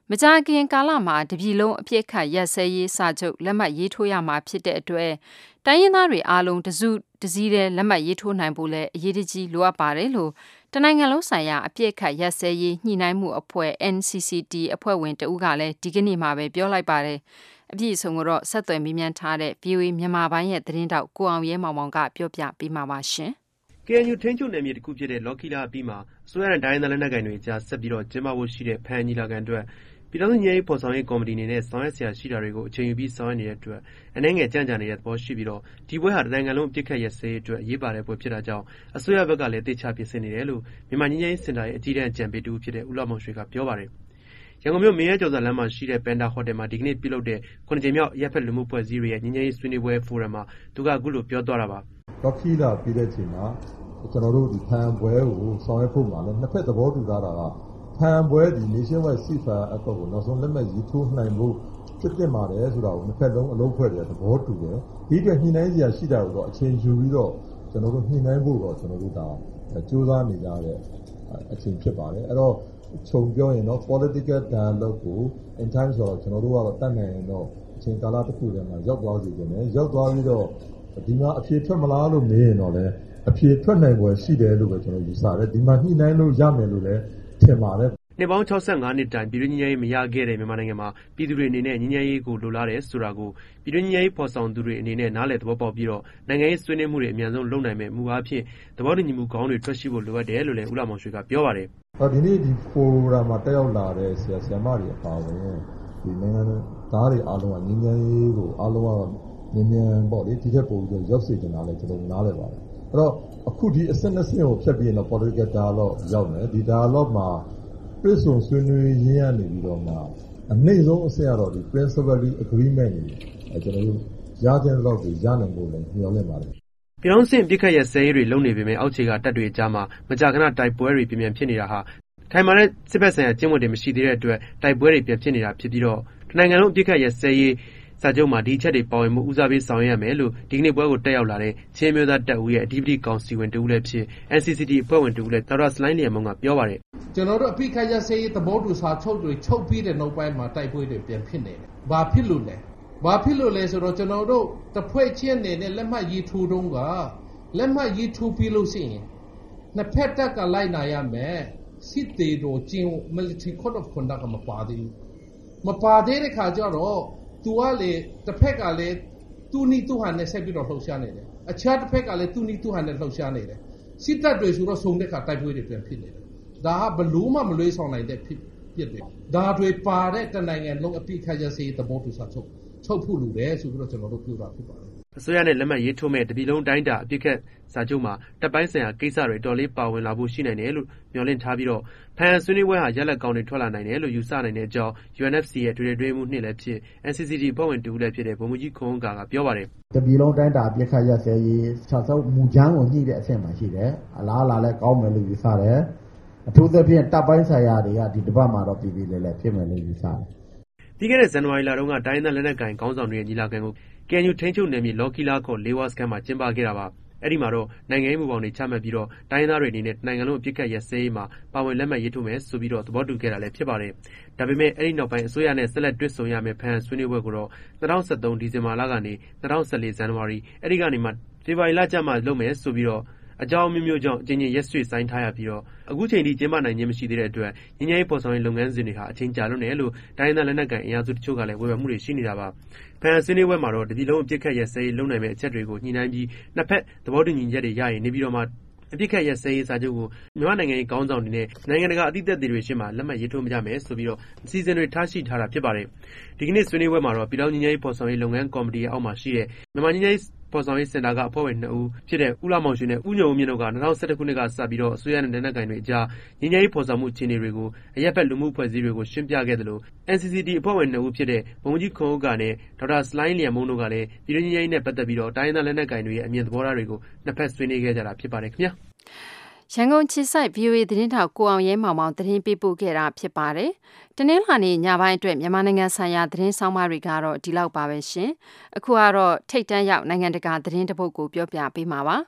မကြာခင်ကာလမှာတပြည်လုံးအပြစ်ခတ်ရက်စဲရေးစာချုပ်လက်မှတ်ရေးထိုးရမှာဖြစ်တဲ့အတွက်တိုင်းရင်းသားတွေအားလုံးတစုတစည်းတဲ့လက်မှတ်ရေးထိုးနိုင်ဖို့လည်းအရေးကြီးလိုအပ်ပါတယ်လို့တနိုင်ငံလုံးဆိုင်ရာအပြစ်ခတ်ရက်စဲရေးညှိနှိုင်းမှုအဖွဲ့ N C C T အဖွဲ့ဝင်တဦးကလည်းဒီကနေ့မှာပဲပြောလိုက်ပါတယ်အပြည့်အစုံကိုတော့ဆက်သွယ်မြင်းမြန်းထားတဲ့ V O A မြန်မာပိုင်းရဲ့သတင်းတောက်ကိုအောင်ရဲမောင်မောင်ကပြောပြပေးမှာပါရှင် K N U ထိန်းချုပ်နယ်မြေတစ်ခုဖြစ်တဲ့လော်ကီလာအပြီးမှာအစိုးရနဲ့ဒိုင်းနယ်လက်နက်ကိုင်တွေကြားဆက်ပြီးတော့ကျင်းပဖို့ရှိတဲ့ဖန်ညီလာခံအတွက်ပြည်ထောင်စုညရေးပေါ်ဆောင်ရေးကော်မတီအနေနဲ့ဆောင်ရွက်ဆရာရှိတာတွေကိုအချိန်ယူပြီးဆောင်ရွက်နေတဲ့အတွက်အနေငယ်ကြံ့ကြာနေတဲ့သဘောရှိပြီးတော့ဒီပွဲဟာနိုင်ငံလုံးအပြစ်ခတ်ရစေးအတွက်ရေးပါတဲ့ပွဲဖြစ်တာကြောင့်အစိုးရဘက်ကလည်းတေချာပြင်ဆင်နေတယ်လို့မြန်မာညရေးစင်တာရဲ့အကြီးတန်းအကြံပေးတူဖြစ်တဲ့ဦးလာမောင်ရွှေကပြောပါတယ်ရန်ကုန်မြို့မင်းရဲကျော်စာလမ်းမှာရှိတဲ့ပန်ဒါဟိုတယ်မှာဒီကနေ့ပြုလုပ်တဲ့ခုနှစ်ကြိမ်မြောက်ရပ်ဖက်လူမှုဖွဲ့စည်းရေးညဉ့်ညရေးဆွေးနွေးပွဲဖိုရမ်မှာသူကအခုလိုပြောသွားတာပါလော်ကီလာပြီးတဲ့အချိန်မှာကျွန်တော်တို့ဒီဖန်ပွဲကိုဆောင်ရွက်ဖို့မှာလည်းနှစ်ဖက်သဘောတူထားတာကဖန်ပွဲဒီ Nationwide Ceasefire Act ကိုနောက်ဆုံးလက်မှတ်ရေးထိုးနိုင်ဖို့ဖြစ်တင်ပါတယ်ဆိုတာကိုနှစ်ဖက်လုံးအလုံးဖွဲ့တဲ့သဘောတူတယ်ဒီအတွက်ညှိနှိုင်းစရာရှိတာကိုတော့အချိန်ယူပြီးတော့ကျွန်တော်တို့ညှိနှိုင်းဖို့တော့ကျွန်တော်တို့ဒါစူးစမ်းနေကြတဲ့အချိန်ဖြစ်ပါတယ်အဲ့တော့ခြုံပြောရင်တော့ political dialogue ကို in time ဆိုတော့ကျွန်တော်တို့ကတော့တတ်နိုင်ရင်တော့အချိန်ကာလတစ်ခုတည်းမှာရောက်သွားစီတယ်ရောက်သွားပြီးတော့ဒီမှာအဖြေထွက်မလားလို့မေးရင်တော့လည်းအဖြေထွက်နိုင်ပွဲရှိတယ်လို့ပဲကျွန်တော်ယူဆတယ်ဒီမှာညှိနှိုင်းလို့ရမယ်လို့လည်းထင်ပါတယ်နှစ်ပေါင်း၆၅နှစ်တိုင်ပြည်တွင်းညဉ့်ရေးမရခဲ့တဲ့မြန်မာနိုင်ငံမှာပြည်သူတွေအနေနဲ့ညဉ့်ရေးကိုလိုလားတယ်ဆိုတာကိုပြည်တွင်းညဉ့်ရေးဖော်ဆောင်သူတွေအနေနဲ့နားလည်သဘောပေါက်ပြီးတော့နိုင်ငံရေးဆွေးနွေးမှုတွေအများဆုံးလုပ်နိုင်မယ်မူအားဖြင့်သဘောတူညီမှုကောင်းတွေထွက်ရှိဖို့လိုအပ်တယ်လို့လည်းဦးလာမောင်ရွှေကပြောပါတယ်ဒီနေ့ဒီဖိုရမ်မှာတက်ရောက်လာတဲ့ဆရာဆရာမတွေအပါအဝင်ဒီနိုင်ငံသားတွေအားလုံးကညဉ့်ရေးကိုအားလုံးကမြန်မြန်ပေါ့လေဒီထက်ပိုပြီးတော့ရောက်စေချင်တာလည်းကျွန်တော်နားလည်ပါတယ်အဲ့တော့အခုဒီအစနစ်စင်ကိုဖြတ်ပြီးတော့ political dialogue ရောက်တယ်ဒီ dialogue မှာပြည်စုံဆွေးနွေးရင်းရနေပြီးတော့မှအနည်းဆုံးအဆင့်ကတော့ဒီ principal agreement တွေအဲကျွန်တော်တို့ရတဲ့လောက်ကိုရနိုင်ဖို့လည်းမျှော်လင့်ပါတယ်ပြည်ထောင်စုပြစ်ခတ်ရစဲရေးတွေလုပ်နေပေမဲ့အောက်ခြေကတပ်တွေကြားမှာမကြာခဏတိုက်ပွဲတွေပြင်းပြင်းဖြစ်နေတာဟာထိုင်မာတဲ့စစ်ဘက်ဆိုင်ရာကျင်းဝတ်တွေမရှိသေးတဲ့အတွက်တိုက်ပွဲတွေပြန်ဖြစ်နေတာဖြစ်ပြီးတော့နိုင်ငံလုံးပြစ်ခတ်ရစဲရေးစာချုပ်မှာဒီချက်တွေပါဝင်မှုဦးစားပေးဆောင်ရွက်ရမယ်လို့ဒီကနေ့ပွဲကိုတက်ရောက်လာတဲ့ချင်းမျိုးသားတပ်ဦးရဲ့အဓိပတိကောင်စီဝင်တူလည်းဖြစ် N C C T အဖွဲ့ဝင်တူလည်းဒေါက်တာစလိုင်းလျံမုံကပြောပါတယ်ကျွန်တော်တို့အပိခတ်ရစေးသဘောတူစာချုပ်တွေချုပ်ပြီးတဲ့နောက်ပိုင်းမှာတိုက်ပွဲတွေပြန်ဖြစ်နေတယ်။ဘာဖြစ်လို့လဲ။ဘာဖြစ်လို့လဲဆိုတော့ကျွန်တော်တို့တစ်ဖွဲ့ချင်းနေနဲ့လက်မှတ်ရေးထိုးတုန်းကလက်မှတ်ရေးထိုးပြီးလို့ရှိရင်နှစ်ဖက်တက်ကလိုက်နာရမယ်။စစ်သေးတို့ကျင်း military code of conduct ကမပါသေးဘူး။မပါသေးတဲ့ခါကျတော့သူကလေတစ်ဖက်ကလည်းသူနီသူဟန်နဲ့ဆက်ပြီးတော့လှုပ်ရှားနေတယ်။အခြားတစ်ဖက်ကလည်းသူနီသူဟန်နဲ့လှုပ်ရှားနေတယ်။စစ်တပ်တွေဆိုတော့စုံတဲ့ခါတိုက်ပွဲတွေပြန်ဖြစ်နေတယ်။ဒါကဘလို့မှမလွေးဆောင်နိုင်တဲ့ဖြစ်ဖြစ်တယ်။ဒါတွေပါတဲ့တနိုင်ငံလုံးအပိခတ်ရစေးသဘောတူစာချုပ်ချုပ်ဖို့လိုတယ်ဆိုပြီးတော့ကျွန်တော်တို့ပြောတာဖြစ်ပါတယ်အစိုးရနဲ့လက်မှတ်ရေးထိုးမဲ့တပြည်လုံးတိုင်းတာအပြစ်ခတ်စာချုပ်မှာတပ်ပိုင်းဆိုင်ရာကိစ္စတွေတော်လေးပါဝင်လာဖို့ရှိနိုင်တယ်လို့မျှော်လင့်ထားပြီးတော့ဖန်ဆွေးနွေးပွဲဟာရက်လက်ကောင်းတွေထွက်လာနိုင်တယ်လို့ယူဆနိုင်တဲ့အကြောင်း U N F C ရဲ့တွေ့တွေ့မှုနှစ်လည်းဖြစ် N C C T ဘဝင်တူလည်းဖြစ်တဲ့ဗိုလ်မှူးကြီးခွန်ဦးကပြောပါတယ်တပြည်လုံးတိုင်းတာအပြစ်ခတ်ရစေရေးစာချုပ်မူချမ်းကိုညှိတဲ့အဆင့်မှာရှိတယ်အလားအလာလည်းကောင်းမယ်လို့ယူဆတယ်အထူးသဖြင့်တပ်ပိုင်းဆိုင်ရာတွေကဒီတစ်ပတ်မှာတော့ပြည်ပြည်လည်းလည်းဖြစ်မယ်လို့ယူဆတယ်ပြီးခဲ့တဲ့ဇန်နဝါရီလတုန်းကတိုင်းသားလက်နက်ကိုင်ခေါင်းဆောင်တွေရဲ့ညီလာခံကိုK N U ထိန်းချုပ်နယ်မြေလော်ကီလာခေါ်လေးဝါစကန်မှာကျင်းပခဲ့တာပါအဲ့ဒီမှာတော့နိုင်ငံရေးမူပေါင်းတွေချမှတ်ပြီးတော့တိုင်းသားတွေအနေနဲ့နိုင်ငံလုံးအပြစ်ခတ်ရစဲရေးမှာပါဝင်လက်မှတ်ရေးထိုးမယ်ဆိုပြီးတော့သဘောတူခဲ့တာလည်းဖြစ်ပါတယ်ဒါပေမဲ့အဲ့ဒီနောက်ပိုင်းအစိုးရနဲ့ဆက်လက်တွဲဆုံရမယ်ဖန်ဆွေးနွေးပွဲကိုတော့၂၀၁၃ဒီဇင်ဘာလကနေ၂၀၁၄ဇန်နဝါရီအဲ့ဒီကနေမှဖေဖော်ဝါရီလကျမှလုပ်မယ်ဆိုပြီးတော့အကြောင်းမျိုးမျိုးကြောင့်အချင်းချင်းရက်ဆွေဆိုင်ထားရပြီးတော့အခုချိန်ထိကျင်းပနိုင်ခြင်းမရှိသေးတဲ့အတွက်ညဉ့်ညရေးပေါ်ဆောင်ရေးလုပ်ငန်းစဉ်တွေဟာအချင်းကြာလွန်းတယ်လို့တိုင်းသားလက်နက်ကိုင်အင်အားစုတချို့ကလည်းဝေဖန်မှုတွေရှိနေတာပါဖန်ဆွေးနွေးပွဲမှာတော့တပြည်လုံးအပြစ်ခတ်ရစဲရေးလုပ်နိုင်မဲ့အချက်တွေကိုညှိနှိုင်းပြီးနှစ်ဖက်သဘောတူညီချက်တွေရရင်နေပြီးတော့မှအပြစ်ခတ်ရစဲရေးစာချုပ်ကိုမြန်မာနိုင်ငံရေးခေါင်းဆောင်တွေနဲ့နိုင်ငံတကာအသီးသက်တွေရှင်းမှာလက်မှတ်ရေးထိုးကြမယ်ဆိုပြီးတော့အစီအစဉ်တွေထားရှိထားတာဖြစ်ပါတယ်ဒီကနေ့ဆွေးနွေးပွဲမှာတော့ပြည်ထောင်ညဉ့်ညရေးပေါ်ဆောင်ရေးလုပ်ငန်းကော်မတီရဲ့အောက်မှာရှိတဲ့မြန်မာညဉ့်ညရေးပေါ်ဆောင်ရေးစင်တာကအဖွဲ့ဝင်နှစ်ဦးဖြစ်တဲ့ဦးလာမောင်ရွှေနဲ့ဦးညုံဦးမြင့်တို့က၂၀၁၁ခုနှစ်ကစပြီးတော့အစိုးရနဲ့လက်နက်ကိုင်တွေအကြားညဉ့်ညရေးပေါ်ဆောင်မှုအခြေအနေတွေကိုအရက်ဘက်လူမှုဖွဲ့စည်းတွေကိုရှင်းပြခဲ့တယ်လို့ N C C T အဖွဲ့ဝင်နှစ်ဦးဖြစ်တဲ့ဗိုလ်မှူးကြီးခွန်ဦးကနဲ့ဒေါက်တာစလိုင်းလျံမုံတို့ကလည်းပြည်တွင်းညဉ့်ညရေးနဲ့ပတ်သက်ပြီးတော့တိုင်းသားလက်နက်ကိုင်တွေရဲ့အမြင်သဘောထားတွေကိုနှစ်ဖက်ဆွေးနွေးခဲ့ကြတာဖြစ်ပါတယ်ခင်ဗျာရန်ကုန်ချစ်ဆိုင် V O A သတင်းထောက်ကိုအောင်ရဲမောင်မောင်သတင်းပေးပို့ခဲ့တာဖြစ်ပါတယ်။တနင်္လာနေ့ညပိုင်းအတွက်မြန်မာနိုင်ငံဆိုင်ရာသတင်းဆောင်မတွေကတော့ဒီလောက်ပါပဲရှင်။အခုကတော့ထိတ်တန့်ရောက်နိုင်ငံတကာသတင်းတပုတ်ကိုပြောပြပေးမှာပါ။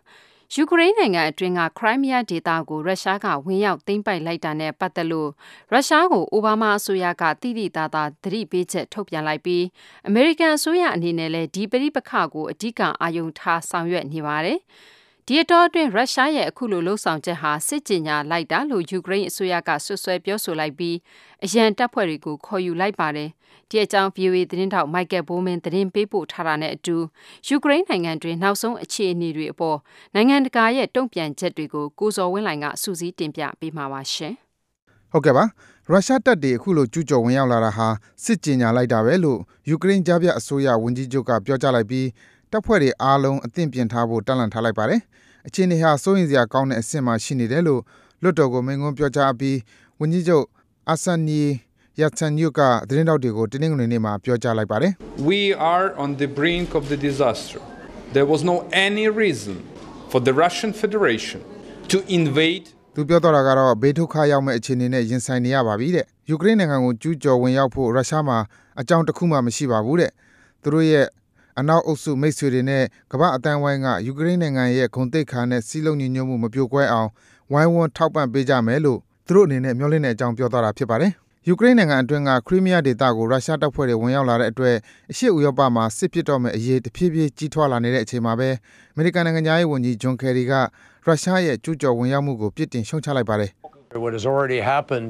ယူကရိန်းနိုင်ငံအတွင်းကခရိုင်းမီးယားဒေသကိုရုရှားကဝင်ရောက်သိမ်းပိုက်လိုက်တာနဲ့ပတ်သက်လို့ရုရှားကိုအိုဘားမားအစိုးရကတိတိသားသားသတိပေးချက်ထုတ်ပြန်လိုက်ပြီးအမေရိကန်အစိုးရအနေနဲ့လည်းဒီပဋိပက္ခကိုအဓိကအာရုံထားဆောင်ရွက်နေပါတယ်။ဒီအတောအတွင်းရုရှားရဲ့အခုလိုလှုံ့ဆော်ချက်ဟာစစ်ကြေညာလိုက်တာလို့ယူကရိန်းအစိုးရကဆွဆွဲပြောဆိုလိုက်ပြီးအရန်တပ်ဖွဲ့တွေကိုခေါ်ယူလိုက်ပါတယ်။ဒီအကြောင်း ဗီအိုအေ သတင်းထောက်မိုက်ကယ်ဘိုးမင်းသတင်းပေးပို့ထားတာနဲ့အတူယူကရိန်းနိုင်ငံတွင်နောက်ဆုံးအခြေအနေတွေအပေါ်နိုင်ငံတကာရဲ့တုံ့ပြန်ချက်တွေကိုကိုဇော်ဝင်းလိုင်ကစူးစီးတင်ပြပေးမှာပါရှင်။ဟုတ်ကဲ့ပါရုရှားတပ်တွေအခုလိုကျူးကျော်ဝင်ရောက်လာတာဟာစစ်ကြေညာလိုက်တာပဲလို့ယူကရိန်းကြားပြအစိုးရဝန်ကြီးချုပ်ကပြောကြားလိုက်ပြီးတပ်ဖွဲ့တွေအားလုံးအသင့်ပြင်ထားဖို့တန်လှန်ထားလိုက်ပါတယ်။အခြေအနေဟာစိုးရိမ်စရာကောင်းတဲ့အဆင့်မှာရှိနေတယ်လို့လွှတ်တော်ကိုမိန့်ခွန်းပြောကြားပြီးဝန်ကြီးချုပ်အာဆန်နီယာချန်ညုကသတင်းတောက်တွေကိုတင်းနှင်းငွေနေ့မှာပြောကြားလိုက်ပါတယ်။ We are on the brink of the disaster. There was no any reason for the Russian Federation to invade သူပြောတော့တာကတော့ဘေးဒုက္ခရောက်မဲ့အခြေအနေနဲ့ရင်ဆိုင်နေရပါပြီတဲ့ယူကရိန်းနိုင်ငံကိုကျူးကျော်ဝင်ရောက်ဖို့ရုရှားမှာအကြောင်းတစ်ခုမှမရှိပါဘူးတဲ့သူတို့ရဲ့အနောက်အုပ်စုမိတ်ဆွေတွေနဲ့ကမ္ဘာအတိုင်းဝိုင်းကယူကရိန်းနိုင်ငံရဲ့ဂုဏ်သိက္ခာနဲ့စီးလုံးညီညွတ်မှုမပြိုကွဲအောင်ဝိုင်းဝန်းထောက်ပံ့ပေးကြမယ်လို့သူတို့အနေနဲ့မျှော်လင့်တဲ့အကြောင်းပြောသွားတာဖြစ်ပါတယ်ယူကရိန်းနိုင်ငံအတွင်းကခရီးမီးယားဒေသကိုရုရှားတပ်ဖွဲ့တွေဝင်ရောက်လာတဲ့အတွက်အရှေ့ဥရောပမှာစစ်ပစ်တော့မဲ့အရေးတဖြည်းဖြည်းကြီးထွားလာနေတဲ့အချိန်မှာပဲအမေရိကန်နိုင်ငံသားရေးဝန်ကြီးဂျွန်ကယ်ရီကရုရှားရဲ့ကျူးကျော်ဝင်ရောက်မှုကိုပြစ်တင်ရှုံချလိုက်ပါတယ် What has already happened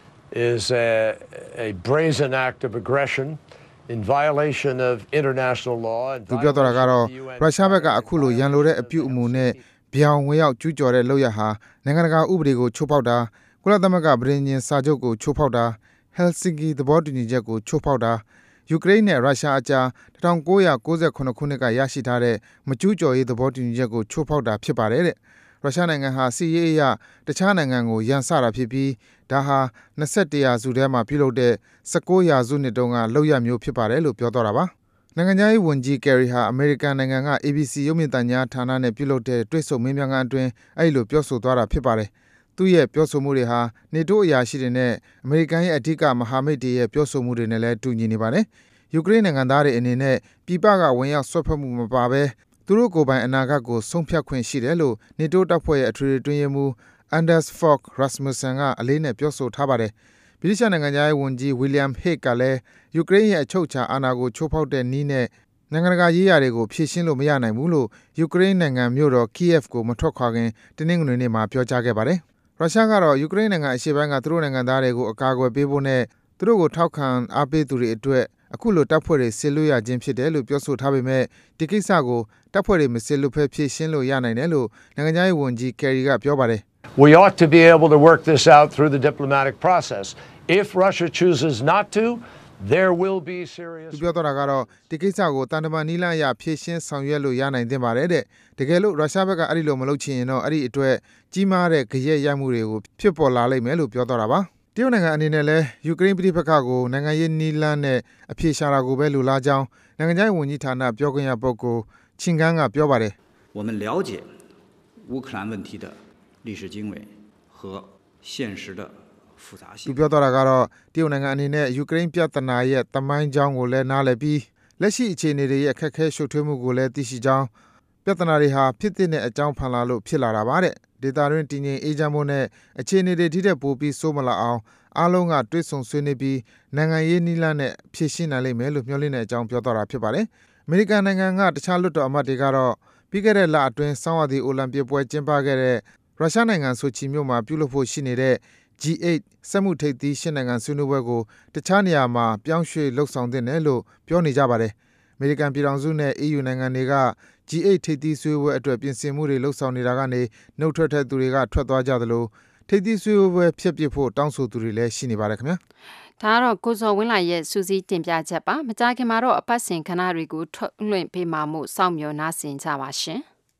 is a, a brazen act of aggression in violation of international law and သူပြောတော့တာကတော့ရုရှားဘက်ကအခုလိုရန်လိုတဲ့အပြုအမူနဲ့ပြောင်းဝင်ရောက်ကျူးကျော်တဲ့လုပ်ရဟာနိုင်ငံတကာဥပဒေကိုချိုးဖောက်တာကုလသမဂ္ဂပြည်ညင်စာချုပ်ကိုချိုးဖောက်တာဟယ်ဆင်ကီသဘောတူညီချက်ကိုချိုးဖောက်တာယူကရိန်းနဲ့ရုရှားအကြား၁၉၉၇ခုနှစ်ကရရှိထားတဲ့မကျူးကျော်ရေးသဘောတူညီချက်ကိုချိုးဖောက်တာဖြစ်ပါတယ်တဲ့ရုရှားနိုင်ငံဟာစီရေးအရတခြားနိုင်ငံကိုရန်စတာဖြစ်ပြီးဒါဟာ၂၁ရာစုထဲမှာပြုလုပ်တဲ့၁၉ရာစုနှစ်တုန်းကလုပ်ရမျိုးဖြစ်ပါတယ်လို့ပြောတော့တာပါနိုင်ငံခြားရေးဝန်ကြီးကယ်ရီဟာအမေရိကန်နိုင်ငံက အေဘီစီ ရုပ်မြင်သံကြားဌာနနဲ့ပြုလုပ်တဲ့တွေ့ဆုံမေးမြန်းခန်းအတွင်းအဲ့လိုပြောဆိုသွားတာဖြစ်ပါတယ်သူ့ရဲ့ပြောဆိုမှုတွေဟာနေတိုးအရာရှိတွေနဲ့အမေရိကန်ရဲ့အဓိကမဟာမိတ်တွေရဲ့ပြောဆိုမှုတွေနဲ့လည်းတူညီနေပါတယ်ယူကရိန်းနိုင်ငံသားတွေအနေနဲ့ပြည်ပကဝင်ရောက်ဆွတ်ဖက်မှုမပါဘဲသူတို့ကိုယ်ပိုင်အနာဂတ်ကိုဆုံးဖြတ်ခွင့်ရှိတယ်လို့နေတိုးတပ်ဖွဲ့ရဲ့အထွေထွေတွင်းရေးမှူး Anders Fogh Rasmussen ကအလေးနဲ့ပြောဆိုထားပါတယ်ဗြိတိရှနိုင်ငံသားရေးဝန်ကြီး William Hague ကလည်းယူကရိန်းရဲ့အချုပ်အခြာအာဏာကိုချိုးဖောက်တဲ့နည်းနဲ့နိုင်ငံတကာရေးရာတွေကိုဖြေရှင်းလို့မရနိုင်ဘူးလို့ယူကရိန်းနိုင်ငံမြို့တော် Kiev ကိုမထွက်ခွာခင်တင်းနှင်းငွေနေ့မှာပြောကြားခဲ့ပါတယ်ရုရှားကတော့ယူကရိန်းနိုင်ငံအရှေ့ပိုင်းကသူတို့နိုင်ငံသားတွေကိုအကာအကွယ်ပေးဖို့နဲ့သူတို့ကိုထောက်ခံအားပေးသူတွေအတွက်အခုလိုတပ်ဖွဲ့တွေဆစ်လွှတ်ရခြင်းဖြစ်တယ်လို့ပြောဆိုထားပေမဲ့ဒီကိစ္စကိုတပ်ဖွဲ့တွေမဆစ်လွှတ်ဖဲဖြေရှင်းလို့ရနိုင်တယ်လို့နိုင်ငံခြားရေးဝန်ကြီးကယ်ရီကပြောပါတယ် We ought to be able to work this out through the diplomatic process. If Russia chooses not to, there will be serious သူပြောတော့တာကတော့ဒီကိစ္စကိုတန်တမာနီလာရဖြေရှင်းဆောင်ရွက်လို့ရနိုင်သင့်ပါတယ်တဲ့တကယ်လို့ရုရှားဘက်ကအဲ့ဒီလိုမလုပ်ချင်ရင်တော့အဲ့ဒီအတွက်ကြီးမားတဲ့ကြရက်ရိုက်မှုတွေကိုဖြစ်ပေါ်လာလိမ့်မယ်လို့ပြောတော့တာပါတရုတ်နိုင်ငံအနေနဲ့လည်းယူကရိန်းပြည်ပခါကိုနိုင်ငံရေးနီလန်းနဲ့အပြေရှာတာကိုပဲလူလားကြောင်းနိုင်ငံခြားရေးဝန်ကြီးဌာနပြောခွင့်ရပုဂ္ဂိုလ်ချင်းကန်းကပြောပါတယ်我们了解乌克兰问题的历史经纬和现实的复杂性သူပြောတော့တာကတော့တရုတ်နိုင်ငံအနေနဲ့ယူကရိန်းပြည်ထနာရဲ့တမိုင်းကြောင်းကိုလည်းနားလည်ပြီးလက်ရှိအခြေအနေတွေရဲ့အခက်အခဲရှုပ်ထွေးမှုကိုလည်းသိရှိကြောင်းပြဿနာတွေဟာဖြစ်တဲ့အကြောင်းဖန်လာလို့ဖြစ်လာတာပါတဲ့ဒေတာတွင်တည်ငြိမ်အေးချမ်းမှုနဲ့အခြေအနေတွေထိတဲ့ပိုပြီးဆိုးမလာအောင်အားလုံးကတွေးဆုံဆွေးနွေးပြီးနိုင်ငံရေးနည်းလမ်းနဲ့ဖြည့်ရှင်းနိုင်လိမ့်မယ်လို့မျှော်လင့်တဲ့အကြောင်းပြောတော့တာဖြစ်ပါတယ်အမေရိကန်နိုင်ငံကတခြားလွှတ်တော်အမတ်တွေကတော့ပြီးခဲ့တဲ့လအတွင်းဆောင်းရာသီအိုလံပစ်ပွဲကျင်းပခဲ့တဲ့ရုရှားနိုင်ငံဆိုချီမြို့မှာပြုလုပ်ဖို့ရှိနေတဲ့ G eight စက်မှုထိပ်သီးရှစ်နိုင်ငံဆွေးနွေးပွဲကိုတခြားနေရာမှာပြောင်းရွှေ့လှုပ်ဆောင်သင့်တယ်လို့ပြောနေကြပါတယ်အမေရိကန်ပြည်ထောင်စုနဲ့ E U နိုင်ငံတွေက G eight ထိပ်သီးဆွေးနွေးပွဲအတွက်ပြင်ဆင်မှုတွေလှုပ်ဆောင်နေတာကနေနှုတ်ထွက်တဲ့သူတွေကထွက်သွားကြသလိုထိပ်သီးဆွေးနွေးပွဲဖြစ်ပစ်ဖို့တောင်းဆိုသူတွေလည်းရှိနေပါတယ်ခင်ဗျာဒါကတော့ကိုစော်ဝင်းလာရဲ့စူးစီးတင်ပြချက်ပါမကြခင်မှာတော့အပတ်စဉ်ခဏတွေကိုထုတ်လွှင့်ပေးမှာမို့စောင့်မျှော်နားဆင်ကြပါရှင်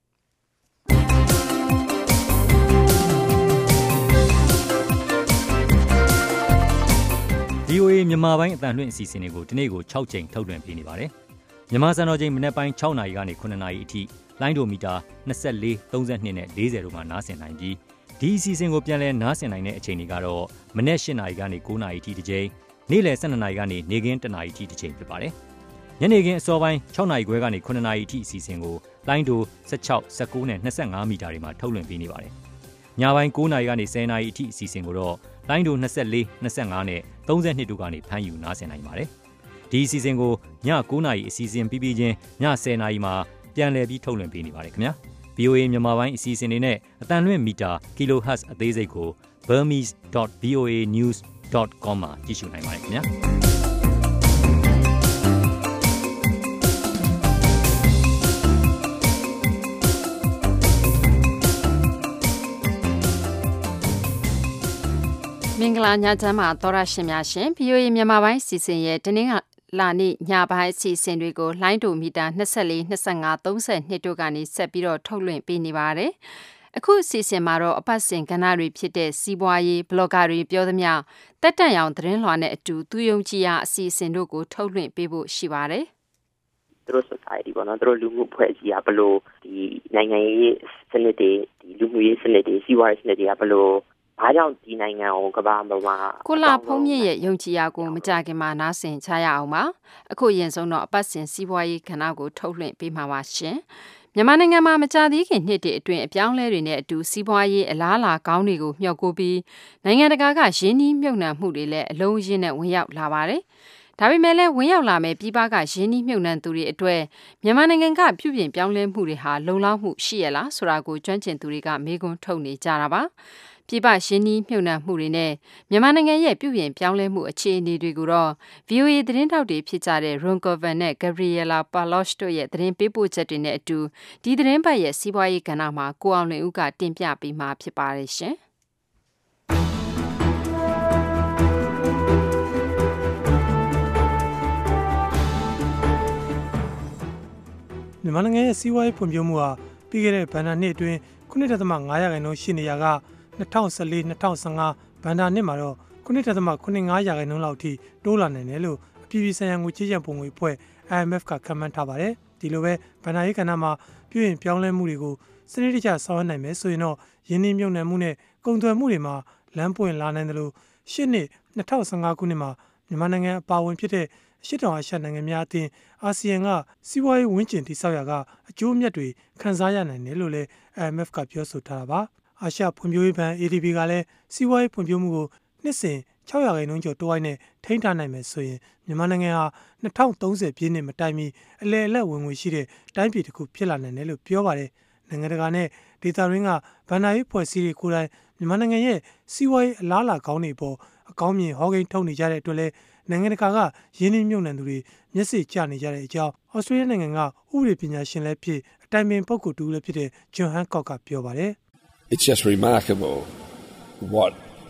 ဗီအိုအေ မြန်မာပိုင်းအသံလွှင့်အစီအစဉ်တွေကိုဒီနေ့ကို၆ကြိမ်ထုတ်လွှင့်ပေးနေပါတယ်။မြန်မာစံတော်ချိန်မနက်ပိုင်း၆နာရီကနေခုနှစ်နာရီအထိလိုင်းဒိုမီတာ၂၄ ၃၂နဲ့၄၀တို့မှာနားဆင်နိုင်ပြီးဒီအစီအစဉ်ကိုပြန်လည်နားဆင်နိုင်တဲ့အချိန်တွေကတော့မနက်၈နာရီကနေ၉နာရီအထိတစ်ကြိမ်နေ့လယ်၁၂နာရီကနေနေ့ခင်း၁နာရီအထိတစ်ကြိမ်ဖြစ်ပါတယ်။ညနေခင်းအစောပိုင်း၆နာရီခွဲကနေခုနှစ်နာရီအထိအစီအစဉ်ကိုလိုင်းဒို၁၆ ၁၉နဲ့၂၅မီတာတွေမှာထုတ်လွှင့်ပေးနေပါတယ်။ညပိုင်း၉နာရီကနေ၁၀နာရီအထိအစီအစဉ်ကိုတော့လိုင်းဒို၂၄ ၂၅နဲ့၃၂တို့ကနေဖမ်းယူနားဆင်နိုင်ပါတယ်။ဒီအစီအစဉ်ကိုည၉နာရီအစီအစဉ်ပြီးပြီးချင်းည၁၀နာရီမှာပြန်လည်ပြီးထုတ်လွှင့်ပေးနေပါတယ်ခင်ဗျာ။ဗွီအိုအေ မြန်မာပိုင်းအစီအစဉ်တွေနဲ့အတန်လွင့်မီတာ kilohertz အသေးစိတ်ကို burmese dot v o a news dot com မှာကြည့်ရှုနိုင်ပါတယ်ခင်ဗျာ။မင်္ဂလာညချမ်းမှာသောရရှင်များရှင် ဗွီအိုအေ မြန်မာပိုင်းစီစဉ်ရဲ့တနင်္လာနေ့ညပိုင်းအစီအစဉ်တွေကိုလိုင်းဒိုမီတာ၂၄ ၂၅ ၃၂တို့ကနေဆက်ပြီးတော့ထုတ်လွှင့်ပေးနေပါတယ်။အခုအစီအစဉ်မှာတော့အပတ်စဉ်ကဏ္ဍတွေဖြစ်တဲ့စီးပွားရေးဘလော့ဂါတွေပြောသမျှတက်တန့်ရောင်သတင်းလွှာနဲ့အတူသူယုံကြည်ရာအစီအစဉ်တို့ကိုထုတ်လွှင့်ပေးဖို့ရှိပါတယ်။သူတို့ society ပေါ့နော်သူတို့လူမှုဖွဲ့စည်းရဘလို့ဒီနိုင်ငံရေးစနစ်တွေဒီလူမှုရေးစနစ်တွေစီးပွားရေးစနစ်တွေကဘလို့ဘာကြောင့်ဒီနိုင်ငံကိုကမ္ဘာမှာကိုလာဖုံးမြင့်ရဲ့ယုံကြည်ရာကိုမကြခင်မှာနားဆင်ချရအောင်ပါအခုရင်ဆုံးတော့အပတ်စဉ်စီးပွားရေးခဏကိုထုတ်လွှင့်ပေးမှာပါရှင်မြန်မာနိုင်ငံမှာမကြာသေးခင်နှစ်တည်းအတွင်းအပြောင်းလဲတွေနဲ့အတူစီးပွားရေးအလားအလာကောင်းတွေကိုမျှော်ကိုပြီးနိုင်ငံတကာကရင်းနှီးမြှုပ်နှံမှုတွေလည်းအလုံးအရင်းနဲ့ဝင်ရောက်လာပါတယ်ဒါပေမဲ့လည်းဝင်ရောက်လာမဲ့ပြည်ပကရင်းနှီးမြှုပ်နှံသူတွေအတွက်မြန်မာနိုင်ငံကပြုပြင်ပြောင်းလဲမှုတွေဟာလုံလောက်မှုရှိရလားဆိုတာကိုကျွမ်းကျင်သူတွေကမေးခွန်းထုတ်နေကြတာပါပြည်ပရှင်းနှီးမြှုပ်နှံမှုတွေနဲ့မြန်မာနိုင်ငံရဲ့ပြုပြင်ပြောင်းလဲမှုအခြေအနေတွေကိုတော့ ဗွီအိုအေ သတင်းထောက်တွေဖြစ်ကြတဲ့ Ronkovan နဲ့ Gabriela Palosh တို့ရဲ့သတင်းပေးပို့ချက်တွေနဲ့အတူဒီသတင်းပတ်ရဲ့စီးပွားရေးကဏ္ဍမှာကိုအောင်လွင်ဦးကတင်ပြပေးမှာဖြစ်ပါတယ်ရှင်မြန်မာနိုင်ငံရဲ့စီးပွားရေးဖွံ့ဖြိုးမှုဟာပြီးခဲ့တဲ့ဘဏ္ဍာနှစ်အတွင်း ခုနှစ်ဒသမငါးရာခိုင်နှုန်းရှိနေရာက၂၀၁၄ ၂၀၁၅ဘဏ္ဍာနှစ်မှာတော့ခုနှစ်ဒသမခုနှစ်ငါးရာခိုင်နှုန်းလောက်ထိတိုးလာနိုင်တယ်လို့အပြည်ပြည်ဆိုင်ရာငွေကြေးရန်ပုံငွေအဖွဲ့ I M F ကခန့်မှန်းထားပါတယ်။ဒီလိုပဲဘဏ္ဍာရေးကဏ္ဍမှာပြုပြင်ပြောင်းလဲမှုတွေကိုစနစ်တကျဆောင်ရွက်နိုင်မယ်ဆိုရင်တော့ယင်းနှိမ့်မြုပ်နှံမှုနဲ့ကုန်သွယ်မှုတွေမှာလမ်းပွင့်လာနိုင်တယ်လို့ရှေ့နှစ်၂၀၁၅ခုနှစ်မှာမြန်မာနိုင်ငံအပါအဝင်ဖြစ်တဲ့အရှေ့တောင်အာရှနိုင်ငံများအသင်းအာဆီယံကစီးပွားရေးဝန်းကျင်တည်ဆောက်ရာကအကျိုးအမြတ်တွေခံစားရနိုင်တယ်လို့လည်း I M F ကပြောဆိုထားတာပါ။အာရှဖွံ့ဖြိုးရေးဘဏ် A D B ကလည်းစီးပွားရေးဖွံ့ဖြိုးမှုကိုနှစ်စဉ်၆ရာခိုင်နှုန်းကျော်တိုးအိုက်နဲ့ထိန်းထားနိုင်မယ်ဆိုရင်မြန်မာနိုင်ငံဟာ၂၀၃၀ပြည့်နှစ်မတိုင်မီအလယ်အလတ်ဝင်ငွေရှိတဲ့တိုင်းပြည်တစ်ခုဖြစ်လာနိုင်တယ်လို့ပြောပါတယ်။နိုင်ငံတကာနဲ့ဒေသတွင်းကဘဏ္ဍာရေးဖွဲ့စည်းတွေကိုယ်တိုင်မြန်မာနိုင်ငံရဲ့စီးပွားရေးအလားအလာကောင်းတွေပေါ်အကောင်းမြင်ဟောကိန်းထုတ်နေကြတဲ့အတွက်လည်းနိုင်ငံတကာကရင်းနှီးမြှုပ်နှံသူတွေမျက်စိကျနေကြတဲ့အကြောင်းဩစတြေးလျနိုင်ငံကဥပဒေပညာရှင်လည်းဖြစ်အတိုင်ပင်ပုဂ္ဂိုလ်တူလည်းဖြစ်တဲ့ John Hancock ကပြောပါတယ်။ It's just remarkable what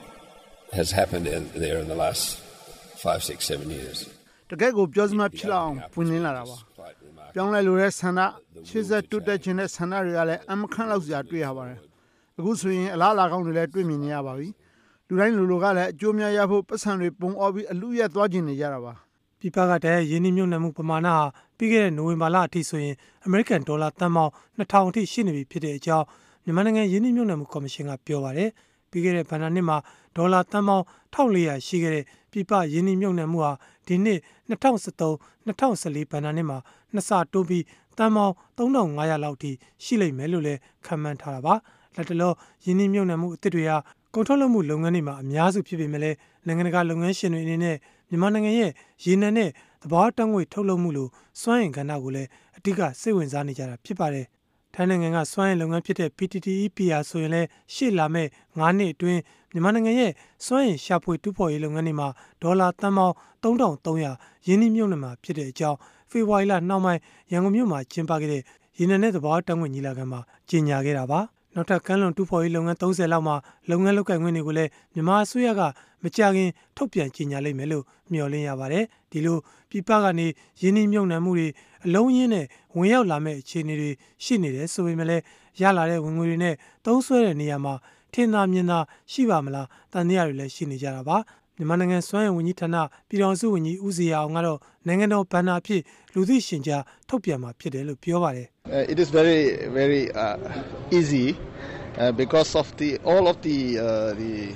has happened in there in the last five, six, seven years. တကယ့်ကိုပြောစမှဖြစ်လာအောင်ပွင့်လင်းလာတာပါ။ပြောင်းလဲလိုတဲ့ဆန္ဒရှေ့ဆက်တိုးတက်ခြင်းတဲ့ဆန္ဒတွေကလည်းအမခန့်လောက်စရာတွေ့ရပါတယ်။အခုဆိုရင်အလားအလာကောင်းတွေလည်းတွေ့မြင်နေရပါပြီ။လူတိုင်းလူလူကလည်းအကျိုးများရဖို့ပတ်စံတွေပုံအော်ပြီးအလူရက်သွားခြင်းနေကြတာပါ။ပြည်ပကတည်းကရင်းနှီးမြှုပ်နှံမှုပမာဏဟာပြီးခဲ့တဲ့နိုဝင်ဘာလအထိဆိုရင်အမေရိကန်ဒေါ်လာသန်းပေါင်းနှစ်ထောင်အထိရှိနေပြီဖြစ်တဲ့အကြောင်းမြန်မာနိုင်ငံရင်းနှီးမြှုပ်နှံမှုကော်မရှင်ကပြောပါတယ်။ပြီးခဲ့တဲ့ဘဏ္ဍာနှစ်မှာဒေါ်လာသန်းပေါင်း၁၄၀၀ရှိခဲ့တဲ့ပြည်ပရင်းနှီးမြှုပ်နှံမှုဟာဒီနှစ်၂၀၁၃ ၂၀၁၄ဘဏ္ဍာနှစ်မှာနှစ်ဆတိုးပြီးသန်းပေါင်း၃ထောင်၅ရာလောက်ထိရှိလိမ့်မယ်လို့လည်းခန့်မှန်းထားတာပါ။လက်တလောရင်းနှီးမြှုပ်နှံမှုအသစ်တွေဟာကုန်ထုတ်လုပ်မှုလုပ်ငန်းတွေမှာအများစုဖြစ်ပေမဲ့လည်းနိုင်ငံတကာလုပ်ငန်းရှင်တွေအနေနဲ့မြန်မာနိုင်ငံရဲ့ရေနံနဲ့သဘာဝဓာတ်ငွေ့ထုတ်လုပ်မှုလိုစွမ်းအင်ကဏ္ဍကိုလည်းအဓိကစိတ်ဝင်စားနေကြတာဖြစ်ပါတယ်။ထိုင်းနိုင်ငံကစွမ်းအင်လုပ်ငန်းဖြစ်တဲ့ P T T E P ဟာဆိုရင်လည်းရှေ့လာမဲ့ငါးနှစ်အတွင်းမြန်မာနိုင်ငံရဲ့စွမ်းအင်ရှာဖွေတူးဖော်ရေးလုပ်ငန်းတွေမှာဒေါ်လာသန်းပေါင်း၃ထောင်၃ရာရင်းနှီးမြှုပ်နှံမှာဖြစ်တဲ့အကြောင်းဖေဖော်ဝါရီလနှောင်းပိုင်းရန်ကုန်မြို့မှာကျင်းပခဲ့တဲ့ရေနံနဲ့သဘာဝဓာတ်ငွေ့ညီလာခံမှာကြေညာခဲ့တာပါ။နောက်ထပ်ကမ်းလွန်တူးဖော်ရေးလုပ်ငန်း၃၀လောက်မှာလုပ်ငန်းလုပ်ကိုင်ခွင့်တွေကိုလည်းမြန်မာအစိုးရကမကြာခင်ထုတ်ပြန်ကြေညာလိမ့်မယ်လို့မျှော်လင့်ရပါတယ်။ဒီလိုပြည်ပကနေရင်းနှီးမြှုပ်နှံမှုတွေအလုံးရင်းနဲ့ဝင်ရောက်လာမဲ့အခြေအနေတွေရှိနေတယ်ဆိုပေမဲ့လည်းရလာတဲ့ဝင်ငွေတွေနဲ့သုံးစွဲတဲ့နေရာမှာထင်သာမြင်သာရှိပါမလားတန်တရားတွေလည်းရှိနေကြတာပါ။မြန်မာနိုင်ငံစွမ်းအင်ဝန်ကြီးဌာနပြည်ထောင်စုဝန်ကြီးဦးစီရအောင်ကတော့နိုင်ငံတော်ဘဏ္ဍာအဖြစ်လူသိရှင်ကြားထုတ်ပြန်မှာဖြစ်တယ်လို့ပြောပါတယ်။ It is very very uh, easy uh, because of the all of the uh, the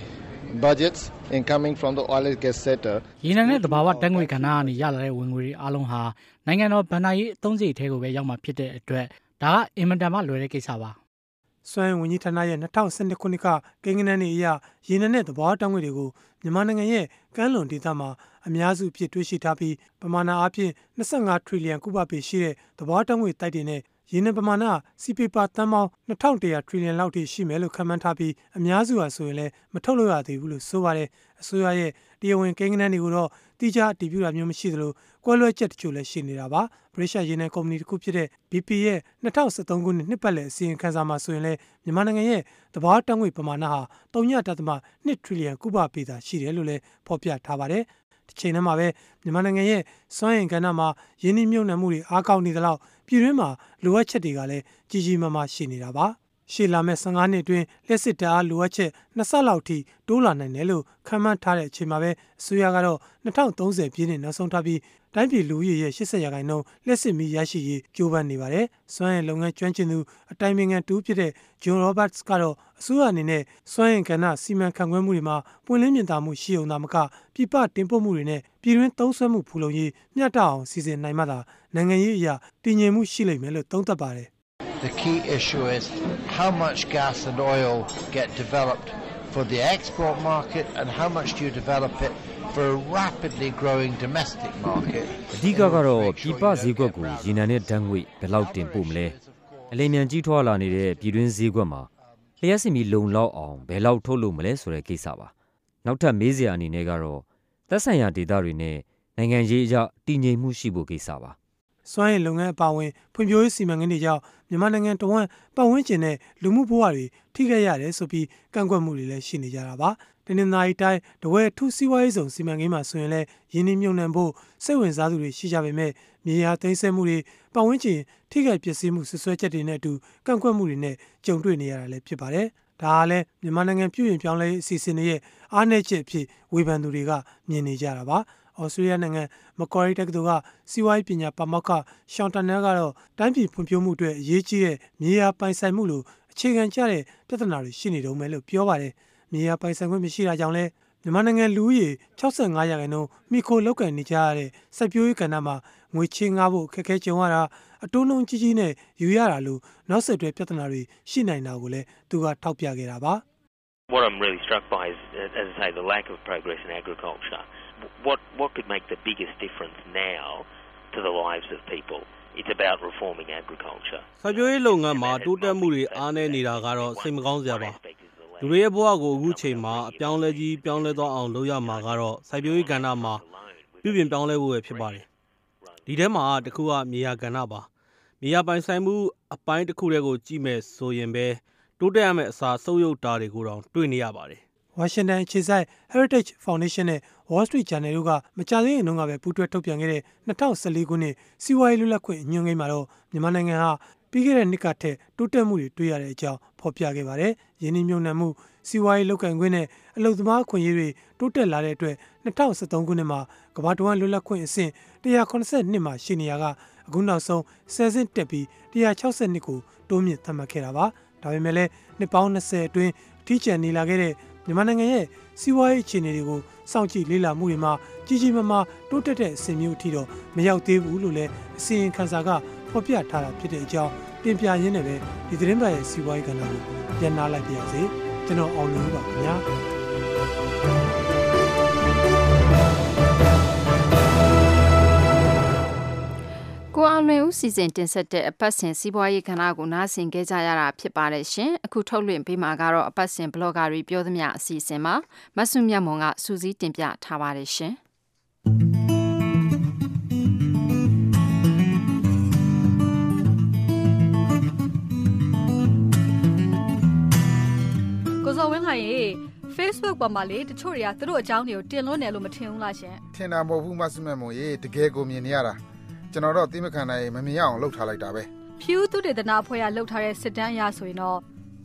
budgets incoming from the oil and gas sector ရေနံနဲ့သဘာဝဓာတ်ငွေကဏ္ဍကနေရလာတဲ့ဝင်ငွေတွေအားလုံးဟာနိုင်ငံတော်ဗဏ္ဍာရေးအသုံးစရိတ်ထဲကိုပဲရောက်မှာဖြစ်တဲ့အတွက်ဒါကအင်မတန်မှလွယ်တဲ့ကိစ္စပါစွမ်းဝန်ကြီးဌာနရဲ့၂၀၁၂ခုနှစ်ကကိန်းဂဏန်းတွေအရရေနံနဲ့သဘာဝဓာတ်ငွေတွေကိုမြန်မာနိုင်ငံရဲ့ကမ်းလွန်ဒေသမှာအများစုဖြစ်တွေ့ရှိထားပြီးပမာဏအားဖြင့်၂၅ထရီလီယံကုဗပေရှိတဲ့သဘာဝဓာတ်ငွေတိုက်တွေနဲ့ရေနံပမာဏစီပေပါတန်ပေါင်း၂၁၀၀ထရီလီယံလောက်ထိရှိမယ်လို့ခန့်မှန်းထားပြီးအများစုဟာဆိုရင်လည်းမထုတ်လို့ရသေးဘူးလို့ဆိုပါတယ်အစိုးရရဲ့တရားဝင်ကိန်းဂဏန်းတွေကိုတော့တိကျအတည်ပြုတာမျိုးမရှိသလိုကွဲလွဲချက်တချို့လည်းရှိနေတာပါဗြိတိရှရေနံကုမ္ပဏီတစ်ခုဖြစ်တဲ့ ဘီ ပီ ရဲ့၂၀၁၃ခုနှစ်နှစ်ပတ်လည်အစီရင်ခံစာမှာဆိုရင်လည်းမြန်မာနိုင်ငံရဲ့သဘာဝဓာတ်ငွေပမာဏဟာ၃.၂ထရီလီယံကုဗပေသာရှိတယ်လို့လည်းဖော်ပြထားပါတယ်ဒီချိန်ထဲမှာပဲမြန်မာနိုင်ငံရဲ့စွမ်းအင်ကဏ္ဍမှာယင်းနှိမ့်မြုပ်နှံမှုတွေအားကောင်းနေသလောက်ပြည်တွင်းမှာလိုအပ်ချက်တွေကလည်းကြီးကြီးမားမားရှိနေတာပါရှေ့လာမဲ့၁၅နှစ်အတွင်းလက်စစ်တအားလိုအပ်ချက်နှစ်ဆလောက်ထိတိုးလာနိုင်တယ်လို့ခန့်မှန်းထားတဲ့အချိန်မှာပဲအစိုးရကတော့၂၀၃၀ပြည့်နှစ်နောက်ဆုံးထားပြီးတိုင်းပြည်လူဦးရေရဲ့၈၀ရာခိုင်နှုန်းလက်စစ်မီရရှိရေးကြိုးပမ်းနေပါတယ်။စွမ်းအင်လုပ်ငန်းကျွမ်းကျင်သူအတိုင်ပင်ခံတူဖြစ်တဲ့ဂျွန်ရောဘတ်စ်ကတော့အစိုးရအနေနဲ့စွမ်းအင်ကဏ္ဍစီမံခန့်ခွဲမှုတွေမှာပွင့်လင်းမြင်သာမှုရှိအောင်သာမကပြပတင်ပို့မှုတွေနဲ့ပြည်တွင်းသုံးစွဲမှုဖူလုံရေးမျှတအောင်စီစဉ်နိုင်မှသာနိုင်ငံရေးအရာတည်ငြိမ်မှုရှိလိမ့်မယ်လို့သုံးသပ်ပါတယ်။ The key issue is how much gas and oil get developed for the export market and how much do you develop it for a rapidly growing domestic market အဓိကကတော့ပြည်ပဈေးကွက်ကိုရေနံနဲ့ဓာတ်ငွေဘယ်လောက်တင်ပို့မလဲအလင်းမြန်ကြီးထွားလာနေတဲ့ပြည်တွင်းဈေးကွက်မှာလျှက်စီမီလုံလောက်အောင်ဘယ်လောက်ထုတ်လို့မလဲဆိုတဲ့ကိစ္စပါနောက်ထပ်မေးစရာအနေနဲ့ကတော့သက်ဆိုင်ရာဒေသတွေနဲ့နိုင်ငံရေးအရတည်ငြိမ်မှုရှိဖို့ကိစ္စပါစွမ်းရည်လုပ်ငန်းအပါအဝင်ဖွံ့ဖြိုးရေးစီမံကိန်းတွေကြောင့်မြန်မာနိုင်ငံတဝန်းပတ်ဝန်းကျင်နဲ့လူမှုဘဝတွေထိခိုက်ရတယ်ဆိုပြီးကန့်ကွက်မှုတွေလည်းရှိနေကြတာပါတနင်္သာရီတိုင်းတဝဲထူးစီးပွားရေးဆောင်စီမံကိန်းမှာဆိုရင်လည်းရင်းနှီးမြှုပ်နှံဖို့စိတ်ဝင်စားသူတွေရှိကြပေမဲ့မြေယာသိမ်းဆည်းမှုတွေပတ်ဝန်းကျင်ထိခိုက်ပျက်စီးမှုဆွဆွဲချက်တွေနဲ့အတူကန့်ကွက်မှုတွေနဲ့ကြုံတွေ့နေရတာလည်းဖြစ်ပါတယ်ဒါကလည်းမြန်မာနိုင်ငံပြည်ရင်ပြောင်းလဲရေးအစီအစဉ်တွေရဲ့အားနည်းချက်အဖြစ်ဝေဖန်သူတွေကမြင်နေကြတာပါဩစတြေးလျနိုင်ငံမကွာရီတက္ကသိုလ်ကစီးပွားရေးပညာပါမောက္ခရှောင်းတန်နယ်ကတော့တိုင်းပြည်ဖွံ့ဖြိုးမှုအတွက်အရေးကြီးတဲ့မြေယာပိုင်ဆိုင်မှုလိုအခြေခံကျတဲ့ပြဿနာတွေရှိနေတုန်းပဲလို့ပြောပါတယ်။မြေယာပိုင်ဆိုင်ခွင့်မရှိတာကြောင့်လဲမြန်မာနိုင်ငံလူဦးရေ၆၅ရာခိုင်နှုန်းမိခိုလောက်ကန်နေကြရတဲ့စိုက်ပျိုးရေးကဏ္ဍမှာငွေချေးငှားဖို့အခက်အခဲကြုံရတာအတိုးနှုန်းကြီးကြီးနဲ့ယူရတာလို့နောက်ဆက်တွဲပြဿနာတွေရှိနိုင်တာကိုလည်းသူကထောက်ပြခဲ့တာပါ။ What I'm really struck by is, as I say, the lack of progress in agriculture. What what could make the biggest difference now to the lives of people? It's about reforming agriculture. စိုက်ပျိုးရေးလုပ်ငန်းမှာတိုးတက်မှုတွေအားနည်းနေတာကတော့စိတ်မကောင်းစရာပါလူတွေရဲ့ဘဝကိုအခုချိန်မှာအပြောင်းလဲကြီးပြောင်းလဲသွားအောင်လုပ်ရမှာကတော့စိုက်ပျိုးရေးကဏ္ဍမှာပြုပြင်ပြောင်းလဲဖို့ပဲဖြစ်ပါတယ်ဒီထဲမှာတစ်ခုကမြေယာကဏ္ဍပါမြေယာပိုင်ဆိုင်မှုအပိုင်းတစ်ခုတည်းကိုကြည့်မဲ့ဆိုရင်ပဲတိုးတက်ရမယ့်အစားဆုပ်ယုပ်တာတွေကိုတောင်တွေ့နေရပါတယ်ဝါရှင်တန်အခြေစိုက် Heritage Foundation နဲ့ Wall Street Journal တို့ကမကြာသေးခင်တုန်းကပဲပူးတွဲထုတ်ပြန်ခဲ့တဲ့၂၀၁၄ခုနှစ်စီးပွားရေးလွတ်လပ်ခွင့်အညွှန်းကိန်းမှာတော့မြန်မာနိုင်ငံဟာပြီးခဲ့တဲ့နှစ်ကထက်တိုးတက်မှုတွေတွေ့ရတဲ့အကြောင်းဖော်ပြခဲ့ပါတယ်။ယင်းနှိမ့်မြုံနှံမှုစီးပွားရေးလုပ်ကိုင်ခွင့်နဲ့အလုပ်သမားအခွင့်အရေးတွေတိုးတက်လာတဲ့အတွက်၂၀၁၃ခုနှစ်မှာကမ္ဘာတဝန်းလွတ်လပ်ခွင့်အဆင့်၁၇၂မှာရှိနေရကအခုနောက်ဆုံးဆယ်ဆင့်တက်ပြီး၁၆၂ကိုတိုးမြင့်သတ်မှတ်ခဲ့တာပါ။ဒါပေမဲ့လည်းနှစ်ပေါင်း၂၀အတွင်းအထီးကျန်နေလာခဲ့တဲ့မြန်မာနိုင်ငံရဲ့စီးပွားရေးအခြေအနေတွေကိုစောင့်ကြည့်လေ့လာမှုတွေမှာကြီးကြီးမားမားတိုးတက်တဲ့အဆင့်မျိုးအထိတော့မရောက်သေးဘူးလို့လည်းအစီရင်ခံစာကဖော်ပြထားတာဖြစ်တဲ့အကြောင်းတင်ပြရင်းနဲ့ပဲဒီသတင်းပတ်ရဲ့စီးပွားရေးကဏ္ဍကိုပြန်နာလိုက်ပါရစေကျွန်တော်အောင်လို့ပါခင်ဗျာကိုအောင်လွင်ဦးစီစဉ်တင်ဆက်တဲ့အပတ်စဉ်စီးပွားရေးကဏ္ဍကိုနားဆင်ကြကြရတာဖြစ်ပါတယ်ရှင်အခုထုတ်လွှင့်ပေးမှာကတော့အပတ်စဉ်ဘလော့ဂါတွေပြောသမျှအစီအစဉ်မှာမဆုမြတ်မွန်ကစူးစီးတင်ပြထားပါတယ်ရှင်ကိုစောဝင်းခိုင်ရေ Facebook ပေါ်မှာလေတချို့တွေကသူတို့အကြောင်းတွေကိုတင်လွှင့်တယ်လို့မထင်ဘူးလားရှင်ထင်တာမဟုတ်ဘူးမဆုမြတ်မွန်ရေတကယ်ကိုမြင်နေရတာကျွန်တော်တော့သိမခံနိုင်မမြင်ရအောင်လှုပ်ထားလိုက်တာပဲဖြူသူတေသနာအဖွဲ့ကလှုပ်ထားတဲ့စစ်တမ်းအရဆိုရင်တော့၉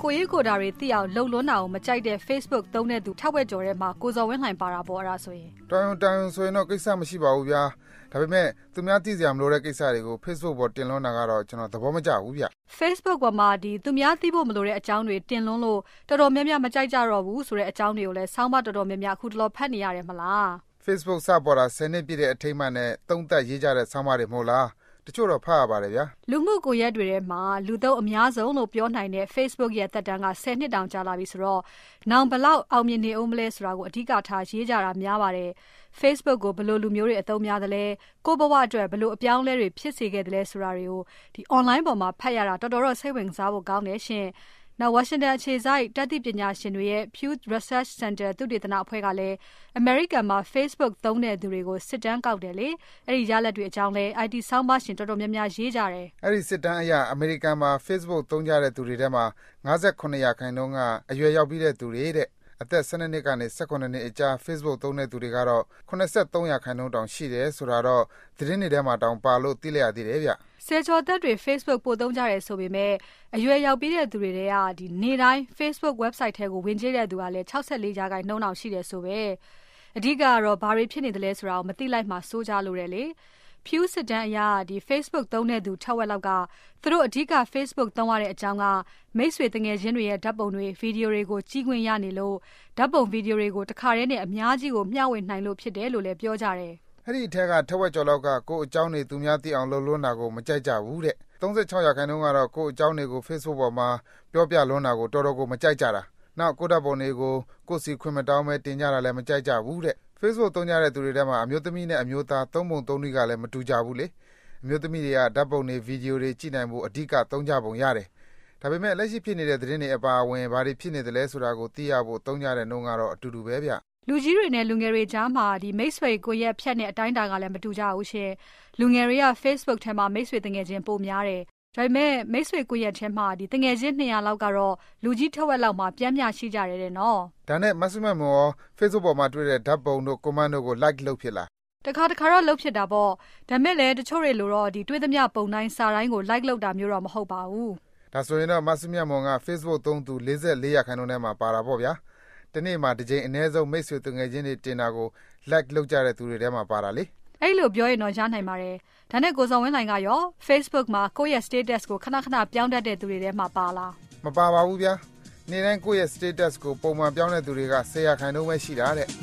ကိုရေးကိုတာတွေသိအောင်လှုပ်လွန်းတာကိုမကြိုက်တဲ့ Facebook သုံးတဲ့သူထက်ဝက်ကျော်ထဲမှာကိုဇော်ဝင်းလှိုင်ပါတာပေါ့အဲ့ဒါဆိုရင်တောင်တောင်ဆိုရင်တော့ကိစ္စမရှိပါဘူးဗျာဒါပေမဲ့သူများသိစရာမလိုတဲ့ကိစ္စတွေကို Facebook ပေါ်တင်လွှန်းတာကတော့ကျွန်တော်သဘောမကျဘူးဗျ Facebook ပေါ်မှာဒီသူများသိဖို့မလိုတဲ့အကြောင်းတွေတင်လွှန်းလို့တော်တော်များများမကြိုက်ကြတော့ဘူးဆိုတဲ့အကြောင်းတွေကိုလည်းဆောင်းပါတော်တော်များများအခုတလောဖတ်နေရတယ်မလား Facebook စပေါ်တာtenနှစ်ပြည့်တဲ့အထိမ်းအမှတ်နဲ့သုံးသက်ရေးကြတဲ့ဆောင်းပါတွေမဟုတ်လားတချို့တော့ဖတ်ရပါတယ်ဗျာလူမှုကွန်ရက်တွေထဲမှာလူသုံးအများဆုံးလို့ပြောနိုင်တဲ့ Facebook ရဲ့သက်တမ်းကtenနှစ်တောင်ကြာလာပြီဆိုတော့နောင်ဘလောက်အောင်မြင်နေအောင်မလဲဆိုတာကိုအဓိကထားရေးကြတာများပါတယ် Facebook ကိုဘယ်လိုလူမျိုးတွေအသုံးများသလဲကိုဘဝအတွက်ဘယ်လိုအပြောင်းလဲတွေဖြစ်စေခဲ့သလဲဆိုတာတွေကိုဒီ online ပေါ်မှာဖတ်ရတာတော်တော်တော့စိတ်ဝင်စားဖို့ကောင်းတယ်ရှင်နောက် Washington အခြေစိုက်တတ်သိပညာရှင်တွေရဲ့ Pew Research Center သုတေသနအဖွဲ့ကလည်း American မှာ Facebook သုံးတဲ့သူတွေကိုစစ်တမ်းကောက်တယ်လေအဲ့ဒီရလဒ်တွေအကြောင်းလဲ I T ဆောင်းပါရှင်တော်တော်များများရေးကြတယ်အဲ့ဒီစစ်တမ်းအရ American မှာ Facebook သုံးကြတဲ့သူတွေထဲမှာfifty-nineရာခိုင်နှုန်းကအရွယ်ရောက်ပြီးတဲ့သူတွေတဲ့အသက်twelveနှစ်ကနေeighteenနှစ်အကြား Facebook သုံးတဲ့သူတွေကတော့eighty-threeရာခိုင်နှုန်းတောင်ရှိတယ်ဆိုတော့သတင်းတွေထဲမှာတောင်ပါလို့သိလိုက်ရသေးတယ်ဗျဆယ်ကျော်သက်တွေ Facebook ပို့သုံးကြတယ်ဆိုပေမဲ့အရွယ်ရောက်ပြီးတဲ့သူတွေတွေကဒီနေ့တိုင်း Facebook website ထဲကိုဝင်ကြည့်တဲ့သူကလည်းsixty-fourရာခိုင်နှုန်းတောင်ရှိတယ်ဆိုပဲအဓိကကတော့ဘာတွေဖြစ်နေသလဲဆိုတာကိုမသိလိုက်မှစိုးကြလို့တယ်လေ Pew စစ်တမ်းအရဒီ Facebook သုံးတဲ့သူထက်ဝက်လောက်ကသူတို့အဓိက Facebook သုံးရတဲ့အကြောင်းကမိတ်ဆွေတငယ်ချင်းတွေရဲ့ဓာတ်ပုံတွေဗီဒီယိုတွေကိုကြီးခွင့်ရနေလို့ဓာတ်ပုံဗီဒီယိုတွေကိုတစ်ခါတည်းနဲ့အများကြီးကိုမျှဝေနိုင်လို့ဖြစ်တယ်လို့လည်းပြောကြတယ်အဲ့ဒီအထက်ကထက်ဝက်ကျော်လောက်ကကိုယ့်အကြောင်းတွေသူများသိအောင်လှုပ်လွှန်းတာကိုမကြိုက်ကြဘူးတဲ့thirty-sixရာခိုင်နှုန်းကတော့ကိုယ့်အကြောင်းတွေကို Facebook ပေါ်မှာပြောပြလွှန်းတာကိုတော်တော်ကိုမကြိုက်ကြတာနောက်ကိုယ့်ဓာတ်ပုံတွေကိုကိုယ့်စီခွင့်မတောင်းပဲတင်ကြတာလည်းမကြိုက်ကြဘူးတဲ့ Facebook သုံးကြတဲ့သူတွေထဲမှာအမျိုးသမီးနဲ့အမျိုးသားသုံးပုံသုံးနည်းကလည်းမတူကြဘူးလေအမျိုးသမီးတွေကဓာတ်ပုံတွေဗီဒီယိုတွေကြည့်နိုင်ဖို့အဓိကသုံးကြပုံရတယ်ဒါပေမဲ့လက်ရှိဖြစ်နေတဲ့သတင်းတွေအပါအဝင်ဘာတွေဖြစ်နေသလဲဆိုတာကိုသိရဖို့သုံးကြတဲ့နှုန်းကတော့အတူတူပဲဗျလူကြီးတွေနဲ့လူငယ်တွေကြားမှာဒီမိတ်ဆွေကိုရက်ဖြတ်တဲ့အတိုင်းအတာကလည်းမတူကြဘူးရှင်လူငယ်တွေက Facebook ထဲမှာမိတ်ဆွေတငယ်ချင်းပိုများတယ်ဒါပေမဲ့မိတ်ဆွေကိုရက်ထဲမှာဒီတငယ်ချင်းtwo hundredလောက်ကတော့လူကြီးထက်ဝက်လောက်မှာပြန်းပြရှိကြတယ်တဲ့နော်ဒါနဲ့မဆုမတ်မော Facebook ပေါ်မှာတွေ့တဲ့ဓာတ်ပုံတို့ comment တို့ကို like လုပ်ဖြစ်လားတခါတခါတော့လုပ်ဖြစ်တာပေါ့ဒါမဲ့လည်းတချို့တွေလိုတော့ဒီတွေ့သမျှပုံတိုင်းစာတိုင်းကို like လုပ်တာမျိုးတော့မဟုတ်ပါဘူးဒါဆိုရင်တော့မဆုမတ်မောက Facebook သုံးသူforty-fourရာခိုင်နှုန်းထဲမှာပါတာပေါ့ဗျာတနေ့မှာတစ်ချိန်အနည်းဆုံးမိတ်ဆွေတငယ်ချင်းတွေတင်တာကို like လုပ်ကြတဲ့သူတွေထဲမှာပါတာလေအဲ့လိုပြောရင်တော့ရနိုင်ပါတယ်ဒါနဲ့ကိုစောဝင်းလိုင်ကရော Facebook မှာကိုယ့်ရဲ့ status ကိုခဏခဏပြောင်းတတ်တဲ့သူတွေထဲမှာပါလားမပါပါဘူးဗျာနေ့တိုင်းကိုယ့်ရဲ့ status ကိုပုံမှန်ပြောင်းတဲ့သူတွေကtenရာခိုင်နှုန်းပဲရှိတာတဲ့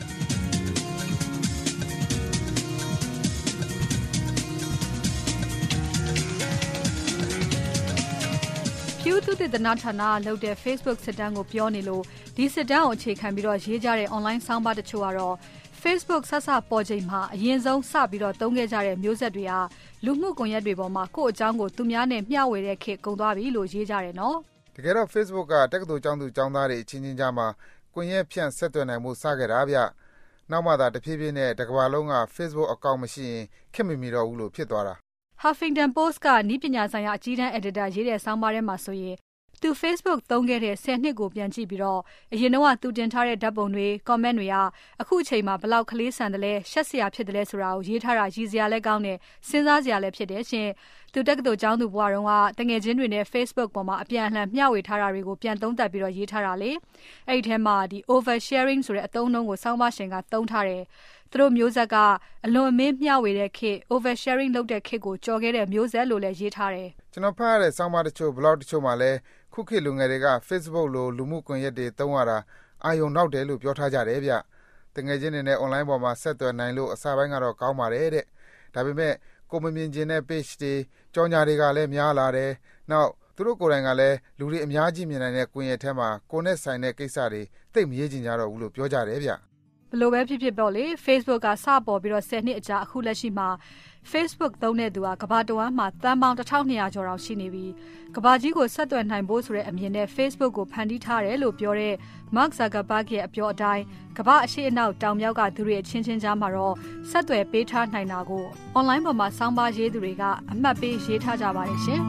Pew သုတေသနဌာနလုပ်တဲ့ Facebook စစ်တမ်းကိုပြောနေလို့ဒီစစ်တမ်းကိုအခြေခံပြီးတော့ရေးကြတဲ့ online ဆောင်းပါးတချို့ကတော့ Facebook ဆက်စပေါ်ချိန်မှာအရင်ဆုံးစပြီးတော့သုံးခဲ့ကြတဲ့မျိုးဆက်တွေဟာလူမှုကွန်ရက်တွေပေါ်မှာကိုယ့်အကြောင်းကိုသူများနဲ့မျှဝေတဲ့ခေတ်ကုန်သွားပြီလို့ရေးကြတယ်နော်တကယ်တော့ Facebook ကတက္ကသိုလ်ကျောင်းသူကျောင်းသားတွေအချင်းချင်းကြားမှာကွန်ရက်ဖြန့်ဆက်သွယ်နိုင်မှုစခဲ့တာဗျနောက်မှသာတဖြည်းဖြည်းနဲ့တစ်ကမ္ဘာလုံးက Facebook အကောင့်မရှိရင်ခက်မမီတော့ဘူးလို့ဖြစ်သွားတာ Huffington Post ကနည်းပညာဆိုင်ရာအကြီးတန်း editor ရေးတဲ့ဆောင်းပါးထဲမှာဆိုရင်သူ Facebook သုံးခဲ့တဲ့tenနှစ်ကိုပြန်ကြည့်ပြီးတော့အရင်တော့သူတင်ထားတဲ့ဓာတ်ပုံတွေ comment တွေကအခုအချိန်မှာဘလောက်ကလေးဆန်တယ်လဲရှက်စရာဖြစ်တယ်လဲဆိုတာကိုရေးထားတာရည်စရာလဲကောင်းတယ်စဉ်းစားစရာလဲဖြစ်တယ်ရှင်သူတက္ကသိုလ်ကျောင်းသူဘဝတုန်းကတငယ်ချင်းတွေနဲ့ Facebook ပေါ်မှာအပြန်အလှန်မျှဝေထားတာတွေကိုပြန်သုံးသပ်ပြီးတော့ရေးထားတာလေအဲ့ဒီထဲမှာဒီ over sharing ဆိုတဲ့အသုံးအနှုန်းကိုဆောင်းပါရှင်ကသုံးထားတယ်သူတို့မျိုးဆက်ကအလွန်အမင်းမျှဝေတဲ့ခေတ် over sharing လုပ်တဲ့ခေတ်ကိုကြော်ခဲ့တဲ့မျိုးဆက်လို့လည်းရေးထားတယ်ကျွန်တော်ဖတ်ရတဲ့ဆောင်းပါတချို့ blog တချို့မှာလည်းခုခေတ်လူငယ်တွေက Facebook လိုလူမှုကွန်ရက်တွေသုံးရတာအာရုံနောက်တယ်လို့ပြောထားကြတယ်ဗျတငယ်ချင်းတွေနဲ့ online ပေါ်မှာဆက်သွယ်နိုင်လို့အစားပိုင်းကတော့ကောင်းပါတယ်တဲ့ဒါပေမဲ့ကိုမမြင်ခြင်းတဲ့ page တွေကြော်ညာတွေကလည်းများလာတယ်နောက်သူတို့ကိုယ်တိုင်ကလည်းလူတွေအများကြီးမြင်နိုင်တဲ့ကွန်ရက်ထဲမှာကိုယ်နဲ့ဆိုင်တဲ့ကိစ္စတွေသိပ်မရေးချင်ကြတော့ဘူးလို့ပြောကြတယ်ဗျဘလို့ပဲဖြစ်ဖြစ်ပေါ့လေ Facebook ကစပေါ်ပြီးတော့tenနှစ်အကြာအခုလက်ရှိမှာ Facebook သုံးတဲ့သူကကမ္ဘာတဝန်းမှာသန်းပေါင်းtwelve hundredကျော်တောင်ရှိနေပြီကမ္ဘာကြီးကိုဆက်သွယ်နိုင်ဖို့ဆိုတဲ့အမြင်နဲ့ Facebook ကိုဖန်တီးထားတယ်လို့ပြောတဲ့ Mark Zuckerberg ရဲ့အပြောအတိုင်းကမ္ဘာအရှိအနောက်တောင်မြောက်ကသူတွေအချင်းချင်းကြားမှာတော့ဆက်သွယ်ပေးထားနိုင်တာကို online ပေါ်မှာစောင်းပါရေးသူတွေကအမှတ်ပေးရေးထားကြပါတယ်ရှင်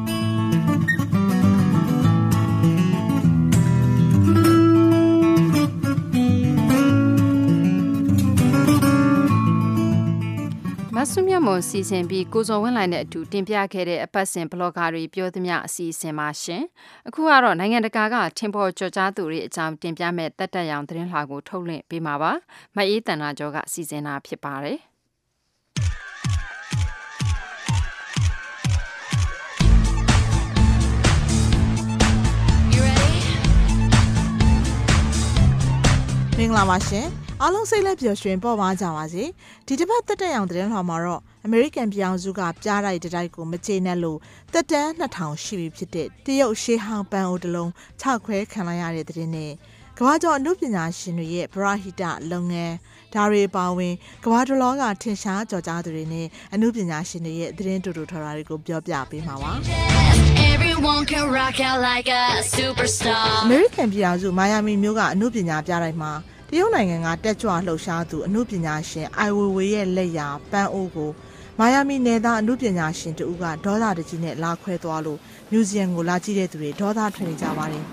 မဆုမြတ်မွန်စီစဉ်ပြီးကိုစောဝင်းလိုင်းနဲ့အတူတင်ပြခဲ့တဲ့အပတ်စဉ်ဘလော့ဂါတွေပြောသမျှအစီအစဉ်ပါရှင်အခုကတော့နိုင်ငံတကာကထင်ပေါ်ကြော်ကြားသူတွေအကြောင်းတင်ပြမဲ့တက်တက်ရောင်သတင်းလှကိုထုတ်လွှင့်ပေးမှာပါမအေးတန်နာကျော်ကစီစဉ်တာဖြစ်ပါတယ်မင်္ဂလာပါရှင်အားလုံးစိတ်လက်ပျော်ရွှင်ပေါ်ပါကြပါစေဒီတစ်ပတ်တက်တက်ရောင်သတင်းလှမှာတော့အမေရိကန်ပြည်အောင်စုကပြားတိုက်တိုက်ကိုမကျေနပ်လို့တက်တန်းနှစ်ထောင်ရှိပြီဖြစ်တဲ့တရုတ်ရှေးဟောင်းပန်းအိုးတစ်လုံးခြောက်ခွဲခံလိုက်ရတဲ့သတင်းနဲ့ကမ္ဘာကျော်အမှုပညာရှင်တွေရဲ့ပရဟိတလုပ်ငန်းဒါတွေပါဝင်ကမ္ဘာတလောကထင်ရှားကြော်ကြားသူတွေနဲ့အမှုပညာရှင်တွေရဲ့သတင်းတူတူထော်တာတွေကိုပြောပြပေးမှာပါအမေရိကန်ပြည်အောင်စုမိုင်ယာမီမြို့ကအမှုပညာပြတိုက်မှာတရုတ်နိုင်ငံကတက်ကြွလှုပ်ရှားသူအမှုပညာရှင်အိုင်ဝေဝေရဲ့လက်ရာပန်းအိုးကိုမိုင်ယာမီနယ်သားအမှုပညာရှင်တူကဒေါသတကြီးနဲ့လာခွဲသွားလို့မြူဇီယံကိုလာကြည့်တဲ့သူတွေဒေါသထွက်နေကြပါတယ်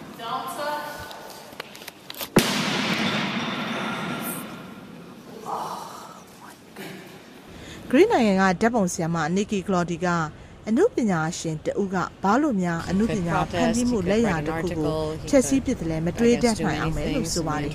ဂရိနိုင်ငံကဓာတ်ပုံဆရာမနီကီကလော်ဒီကအမှုပညာရှင်တူကဘာလို့များအမှုပညာဖန်တီးမှုလက်ရာတစ်ခုကိုချက်စီးပစ်တယ်လဲမတွေးတတ်နိုင်အောင်ပဲလို့ဆိုပါတယ်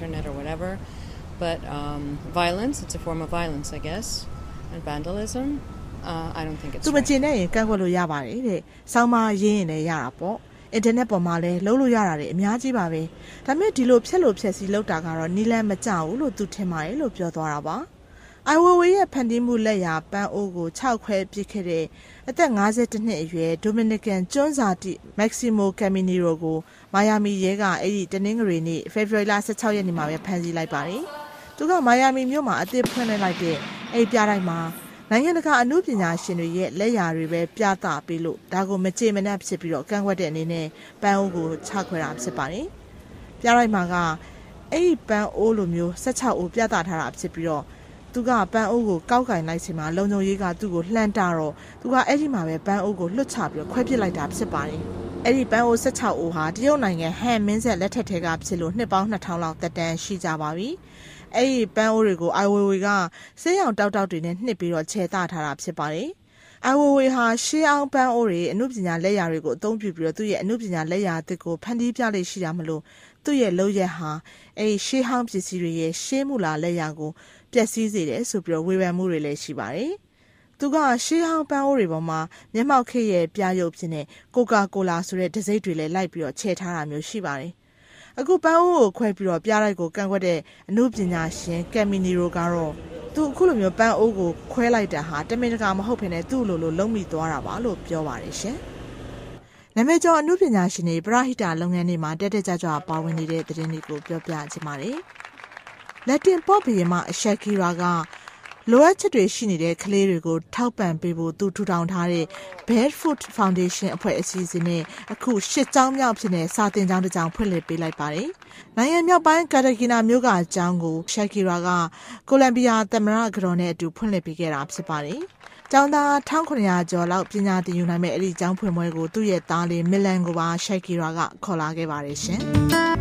But um, violence, it's a form of violence, I guess, and vandalism. Uh, I don't think it's. သူမကျင်တဲ့ရင်ကန့်ကွက်လို့ရပါတယ်တဲ့။ဆောင်းမရင်းရင်လည်းရတာပေါ့။အင်တာနက်ပေါ်မှာလည်းလုံးလို့ရတာတွေအများကြီးပါပဲ။ဒါပေမဲ့ဒီလိုဖြက်လို့ဖြက်စီလောက်တာကတော့နီးလန်းမကြဘူးလို့သူထင်ပါတယ်လို့ပြောသွားတာပါ။အိုင်ဝေဝေရဲ့ဖန်တီးမှုလက်ရာပန်းအိုးကိုခြောက်ခွဲပစ်ခဲ့တဲ့အသက်၅၁နှစ်အရွယ်ဒိုမီနီကန်ကျွန်းစာတိမက်ဆီမိုကမ်မီနီရိုကိုမိုင်ယာမီရဲကအဲ့ဒီတနင်္ဂနွေနေ့ဖေဖော်ဝါရီလ၁၆ရက်နေ့မှာပဲဖမ်းဆီးလိုက်ပါတယ်။သူကမိုင်ယာမီမြို့မှာအသစ်ဖွင့်လိုက်တဲ့အဲ့ပြတိုင်းမှာနိုင်ငံတကာအမှုပညာရှင်တွေရဲ့လက်ရာတွေပဲပြသပေးလို့ဒါကိုမကြေမနက်ဖြစ်ပြီးတော့ကန့်ကွက်တဲ့အနေနဲ့ပန်းအိုးကိုချခွဲတာဖြစ်ပါတယ်။ပြတိုင်းမှာကအဲ့ဒီပန်းအိုးလိုမျိုး၁၆အိုးပြသထားတာဖြစ်ပြီးတော့သူကပန်းအိုးကိုကောက်ကင်လိုက်ချိန်မှာလုံခြုံရေးကသူ့ကိုလှမ်းတာတော့သူကအဲ့ဒီမှာပဲပန်းအိုးကိုလွတ်ချပြီးတော့ခွဲပစ်လိုက်တာဖြစ်ပါတယ်။အဲ့ဒီပန်းအိုး၁၆အိုးဟာတရုတ်နိုင်ငံဟန်မင်းဆက်လက်ထက်ထဲကဖြစ်လို့နှစ်ပေါင်းနှစ်ထောင်လောက်တက်တန်းရှိကြပါပြီ။အဲ့ဒီပန်းအိုးတွေကိုအိုင်ဝေဝေကဆေးရောင်တောက်တောက်တွေနဲ့နှစ်ပြီးတော့ခြေတထားတာဖြစ်ပါတယ်။အိုင်ဝေဝေဟာရှေးအောင်ပန်းအိုးတွေအမှုပညာလက်ရာတွေကိုအသုံးပြုပြီးတော့သူ့ရဲ့အမှုပညာလက်ရာအသစ်ကိုဖန်တီးပြလေးရှိတာမလို့သူ့ရဲ့လုပ်ရက်ဟာအဲ့ဒီရှေးဟောင်းပစ္စည်းတွေရဲ့ရှေးမူလာလက်ရာကိုပျက်စီးစေတယ်ဆိုပြီးတော့ဝေဖန်မှုတွေလည်းရှိပါတယ်။သူကရှေးဟောင်းပန်းအိုးတွေပေါ်မှာမျက်မှောက်ခေတ်ရဲ့ပြရုပ်ဖြစ်နေကိုကာကိုလာဆိုတဲ့တံဆိပ်တွေလည်းလိုက်ပြီးတော့ခြေထားတာမျိုးရှိပါတယ်။အခုပန်းအိုးကိုခွဲပြီးတော့ပြလိုက်ကိုကန့်ကွက်တဲ့အမှုပညာရှင်ကမ်မီနီရိုကတော့သူအခုလိုမျိုးပန်းအိုးကိုခွဲလိုက်တာဟာတမင်တကာမဟုတ်ဘဲနဲ့သူ့လိုလိုလုံးမိသွားတာပါလို့ပြောပါတယ်ရှင်။နာမည်ကျော်အမှုပညာရှင်တွေပရဟိတလုပ်ငန်းတွေမှာတက်တက်ကြွကြွပါဝင်နေတဲ့သတင်းတွေကိုပြောပြချင်ပါတယ်။လက်တင်ပေါ့ဘီယမအရှက်ကီရာကလိုအပ်ချက်တွေရှိနေတဲ့ကလေးတွေကိုထောက်ပံ့ပေးဖို့သူထူထောင်ထားတဲ့ Barefoot Foundation အဖွဲ့အစည်းအစဉ်နဲ့အခုရှစ်ကျောင်းမြောက်ဖြစ်တဲ့စာသင်ကျောင်းတစ်ကျောင်းဖွင့်လှစ်ပေးလိုက်ပါတယ်။နိုင်ငံမြောက်ပိုင်းကာတာကီနာမြို့ကအကျောင်းကိုရှက်ကီရာကကိုလံဘီယာသမ္မတကတော်နဲ့အတူဖွင့်လှစ်ပေးခဲ့တာဖြစ်ပါတယ်။ကျောင်းသား၁၉၀၀ကျော်လောက်ပညာသင်ယူနိုင်မဲ့အဲ့ဒီကျောင်းဖွင့်ပွဲကိုသူ့ရဲ့သားလေးမီလန်ကိုပါရှက်ကီရာကခေါ်လာခဲ့ပါတယ်ရှင်။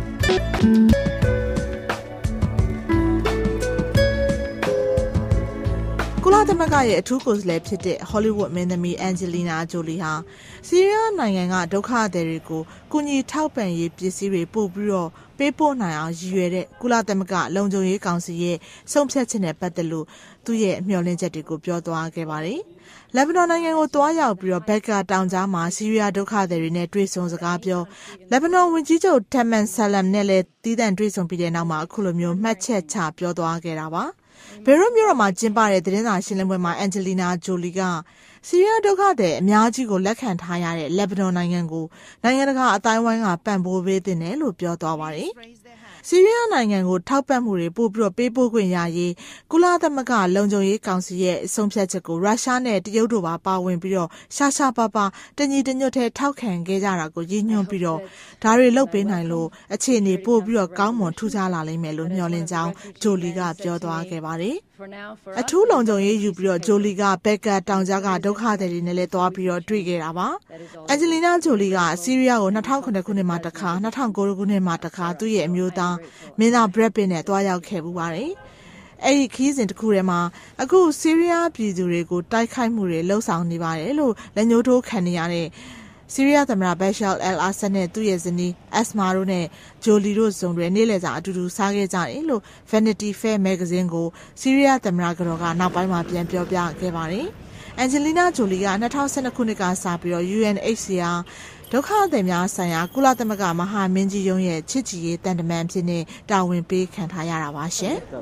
ကုလသမဂ္ဂရဲ့အထူးကိုယ်စားလှယ်ဖြစ်တဲ့ဟောလိဝုဒ်မင်းသမီးအန်ဂျလီနာဂျိုလီဟာဆီးရီးယားနိုင်ငံကဒုက္ခသည်တွေကိုကူညီထောက်ပံ့ရေးပစ္စည်းတွေပို့ပြီးတော့ပေးပို့နိုင်အောင်ရည်ရွယ်တဲ့ကုလသမဂ္ဂလုံခြုံရေးကောင်စီရဲ့ဆုံးဖြတ်ချက်နဲ့ပတ်သက်လို့သူ့ရဲ့မျှော်လင့်ချက်တွေကိုပြောသွားခဲ့ပါတယ်။လက်ဘနွန်နိုင်ငံကိုတွားရောက်ပြီးတော့ဘက်ကတောင်ကြားမှာဆီးရီးယားဒုက္ခသည်တွေနဲ့တွေ့ဆုံစကားပြောလက်ဘနွန်ဝန်ကြီးချုပ်ထမ်မန်ဆလမ်နဲ့လည်းတည်တံ့တွေ့ဆုံပြီးတဲ့နောက်မှာအခုလိုမျိုးမှတ်ချက်ချပြောသွားခဲ့တာပါ။ဘေရွတ်မြို့မှာကျင်းပတဲ့သတင်းစာရှင်းလင်းပွဲမှာအန်ဂျလီနာဂျိုလီကဆီးရီးယားဒုက္ခသည်အများကြီးကိုလက်ခံထားရတဲ့လက်ဘနွန်နိုင်ငံကိုနိုင်ငံတကာအတိုင်းအဝိုင်းကပံ့ပိုးပေးတဲ့နယ်လို့ပြောသွားပါတယ်။ဆီးရီးယားနိုင်ငံကိုထောက်ပံ့မှုတွေပို့ပြီးတော့ပေးပို့ခွင့်ရရေးကုလသမဂ္ဂလုံခြုံရေးကောင်စီရဲ့အဆုံးဖြတ်ချက်ကိုရုရှားနဲ့တရုတ်တို့ပါပါဝင်ပြီးတော့ရှားရှားပါပါတညီတညွတ်ထဲထောက်ခံခဲ့ကြတာကိုရည်ညွှန်းပြီးတော့ဒါတွေလုပ်ပေးနိုင်လို့အခြေအနေပို့ပြီးတော့ကောင်းမွန်ထူးခြားလာလိမ့်မယ်လို့မျှော်လင့်ကြောင်းဂျိုလီကပြောသွားခဲ့ပါတယ်။အထူးလုံခြုံရေးယူပြီးတော့ဂျိုလီကဘက်ကတောင်ကြားကဒုက္ခသည်တွေနဲ့လည်းတွားပြီးတော့တွေ့ခဲ့တာပါ။အန်ဂျလီနာဂျိုလီကဆီးရီးယားကို၂၀၀၇ခုနှစ်မှာတစ်ခါ၂၀၀၉ခုနှစ်မှာတစ်ခါသူ့ရဲ့အမျိုးသားမင်းသားဘရက်ပစ်နဲ့တွားရောက်ခဲ့ပူပါတယ်။အဲ့ဒီခီးစဉ်တစ်ခုထဲမှာအခုဆီးရီးယားပြည်သူတွေကိုတိုက်ခိုက်မှုတွေလှုပ်ဆောင်နေပါတယ်လို့လက်ညှိုးထိုးခံနေရတဲ့ဆီးရီးယားသမ္မတဘက်ရှာအယ်အာဆတ်နဲ့သူ့ရဲ့ဇနီးအက်စမာတို့နဲ့ဂျိုလီတို့စုံတွေနေ့လည်စာအတူတူစားခဲ့ကြတယ်လို့ Vanity Fair မဂ္ဂဇင်းကိုဆီးရီးယားသမ္မတကတော့ကနောက်ပိုင်းမှာပြန်ပြောပြခဲ့ပါတယ်။ Angelina Jolie က၂၀၁၂ခုနှစ်ကစပြီးတော့ U N H C R ဒုက္ခသည်များဆိုင်ရာကုလသမဂ္ဂမဟာမင်းကြီးရုံးရဲ့ချစ်ကြည်ရေးတန်တမန်ဖြစ်နေတာဝန်ပေးခံထားရတာပါရှင်။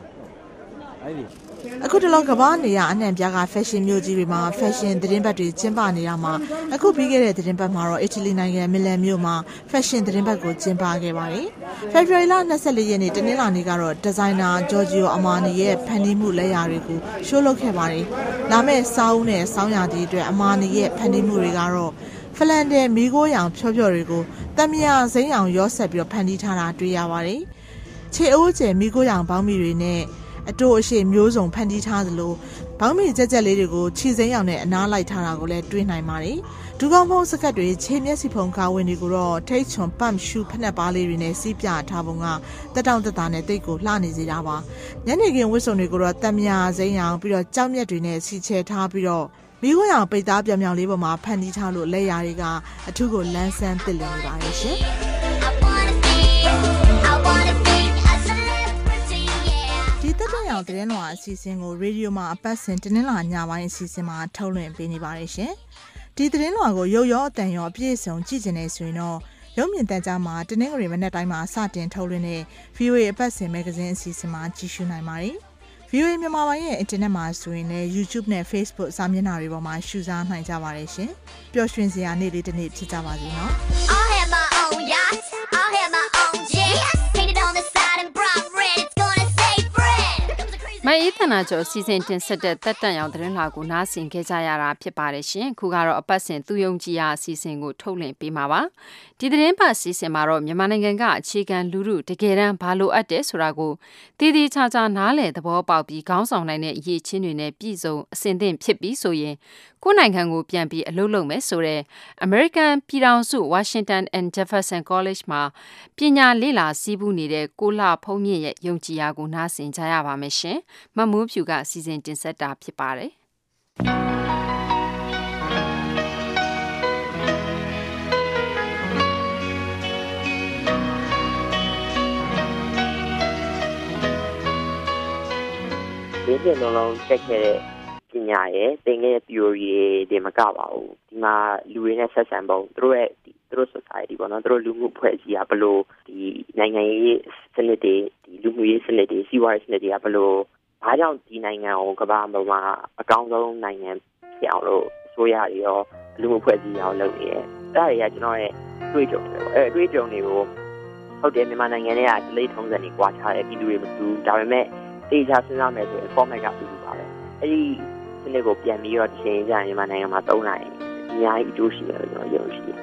အခုတလောကဘာနေရအနှံပြားက fashion မျိုးကြီးတွေမှာ fashion သတင်းပတ်တွေကျင်းပနေတာမှာအခုပြီးခဲ့တဲ့သတင်းပတ်မှာတော့အီတလီနိုင်ငံမီလန်မြို့မှာ fashion သတင်းပတ်ကိုကျင်းပခဲ့ပါတယ်။ February လ၂၄ရက်နေ့တနင်္လာနေ့ကတော့ဒီဇိုင်နာ Giorgio Armani ရဲ့ဖန်တီးမှုလက်ရာတွေကိုရှိုးလုပ်ခဲ့ပါတယ်။လာမယ့်စာအုပ်နဲ့ဆောင်းရာသီအတွက် Armani ရဲ့ဖန်တီးမှုတွေကတော့ဖလန်တဲ့မီးခိုးရောင်ဖြောဖြောတွေကိုတမယာစိမ်းရောင်ရောဆက်ပြီးတော့ဖန်တီးထားတာတွေ့ရပါတယ်။ခြေအိုးကျယ်မီးခိုးရောင်ပေါင်းမီတွေနဲ့အတိုးအရှိမျိုးစုံဖန်တီးထားသလိုဘောင်းမီကြက်ကြက်လေးတွေကိုခြေစိမ်းရောင်နဲ့အနားလိုက်ထားတာကိုလည်းတွေ့နိုင်ပါတယ်။ဒူကောင်းဖုံးစကတ်တွေခြေမျက်စိဖုံးကာဝင်တွေကိုတော့ထိတ်ချွန်ပတ်ရှူဖက်နှက်ပါးလေးတွေနဲ့စီးပြထားပုံကတက်တောင့်တက်တာနဲ့တိတ်ကိုလှနေစေတာပါ။ညနေခင်းဝတ်စုံတွေကိုတော့တမယာစိမ်းရောင်ပြီးတော့ကြောက်မြက်တွေနဲ့စီချဲထားပြီးတော့မီးခိုးရောင်ပိတ်သားပြောင်ပြောင်လေးပေါ်မှာဖန်တီးထားလို့လက်ရာတွေကအထူးကိုလန်းဆန်းသစ်လင်နေပါတယ်ရှင်။ဒီတက်တဲ့ရောင်သတင်းလွှာအစီအစဉ်ကိုရေဒီယိုမှာအပတ်စဉ်တင်းနှလာညပိုင်းအစီအစဉ်မှာထုတ်လွှင့်ပေးနေပါတယ်ရှင်။ဒီသတင်းလွှာကိုရုပ်ရောအတန်ရောအပြည့်အစုံကြည့်နေဆိုရင်တော့ရုပ်မြင်သံကြားမှာတင်းနှငရီမနေ့တိုင်းမှာစတင်ထုတ်လွှင့်တဲ့ ဗီအိုအေ အပတ်စဉ်မဂ္ဂဇင်းအစီအစဉ်မှာကြည့်ရှုနိုင်ပါတယ်။ဗီအိုအေမြန်မာပိုင်းရဲ့အင်တာနက်မှာဆိုရင်လည်း YouTube နဲ့ Facebook စာမျက်နှာတွေပေါ်မှာရှုစားနိုင်ကြပါတယ်ရှင်။ပျော်ရွှင်စရာနေ့လေးတစ်နေ့ဖြစ်ကြပါစေနော်။ I'll have my own yacht. I'll have my own jet. Painted on the side and bright red. It's gonna say Fred. မအေးသနာကျော်စီစဉ်တင်ဆက်တဲ့တက်တန့်ရောင်သတင်းလာကိုနားဆင်ခဲ့ကြရတာဖြစ်ပါတယ်ရှင်။ခုကတော့အပတ်စဉ်သူယုံကြည်ရာအစီအစဉ်ကိုထုတ်လွှင့်ပေးမှာပါ။ဒီသတင်းပတ်အစီအစဉ်မှာတော့မြန်မာနိုင်ငံကအခြေခံလူထုတကယ်တမ်းဘာလို့အပ်တယ်ဆိုတာကိုတည်တည်ချာချာနားလည်သဘောပေါက်ပြီးခေါင်းဆောင်နိုင်တဲ့အရေးချင်းတွေနဲ့ပြည်စုံအစဉ်သင့်ဖြစ်ပြီးဆိုရင်ကိုယ့်နိုင်ငံကိုပြန်ပြီးအလုပ်လုပ်မယ်ဆိုတဲ့ American ပြည်ထောင်စု Washington and Jefferson College မှာပညာလေ့လာစီးပူးနေတဲ့ကိုလှဖုံးမြင့်ရဲ့ယုံကြည်ရာကိုနားဆင်ကြရပါမယ်ရှင်။မမိုးဖြူကစီစဉ်တင်ဆက်တာဖြစ်ပါတယ်။ဒီနေ့လုံးလုံးတက်ခဲ့တဲ့ပညာရဲ့သင်ခဲ့တဲ့ theory တွေမကပါဘူးဒီမှာလူတွေနဲ့ဆက်ဆံပုံသူတို့ရဲ့သူတို့ society ပေါ့နော်သူတို့လူမှုဖွဲ့စည်းရဘလို့ဒီနိုင်ငံရေးစနစ်တွေဒီလူမှုရေးစနစ်တွေစီးပွားရေးစနစ်တွေကဘလို့ဘာကြောင့်ဒီနိုင်ငံကိုကမ္ဘာမှာအကောင်းဆုံးနိုင်ငံဖြစ်အောင်လို့အစိုးရတွေရောလူမှုဖွဲ့စည်းအောင်လုပ်နေတယ်အဲ့ဒါတွေကကျွန်တော်ရဲ့တွေးကြုံတယ်ပေါ့အဲ့တွေးကြုံတွေကိုဟုတ်တယ်မြန်မာနိုင်ငံထဲကဒလိထုံးစံတွေကြွားချတဲ့ပြည်သူတွေမတူဒါပေမဲ့တေချာစဉ်းစားမယ်ဆိုရင် format ကပြီးပြီပါပဲအဲ့ဒီစနစ်ကိုပြန်ပြီးတော့ချိန်ကြရင်မြန်မာနိုင်ငံမှာသုံးနိုင်အများကြီးအကျိုးရှိတယ်လို့ကျွန်တော်ယုံကြည်တယ်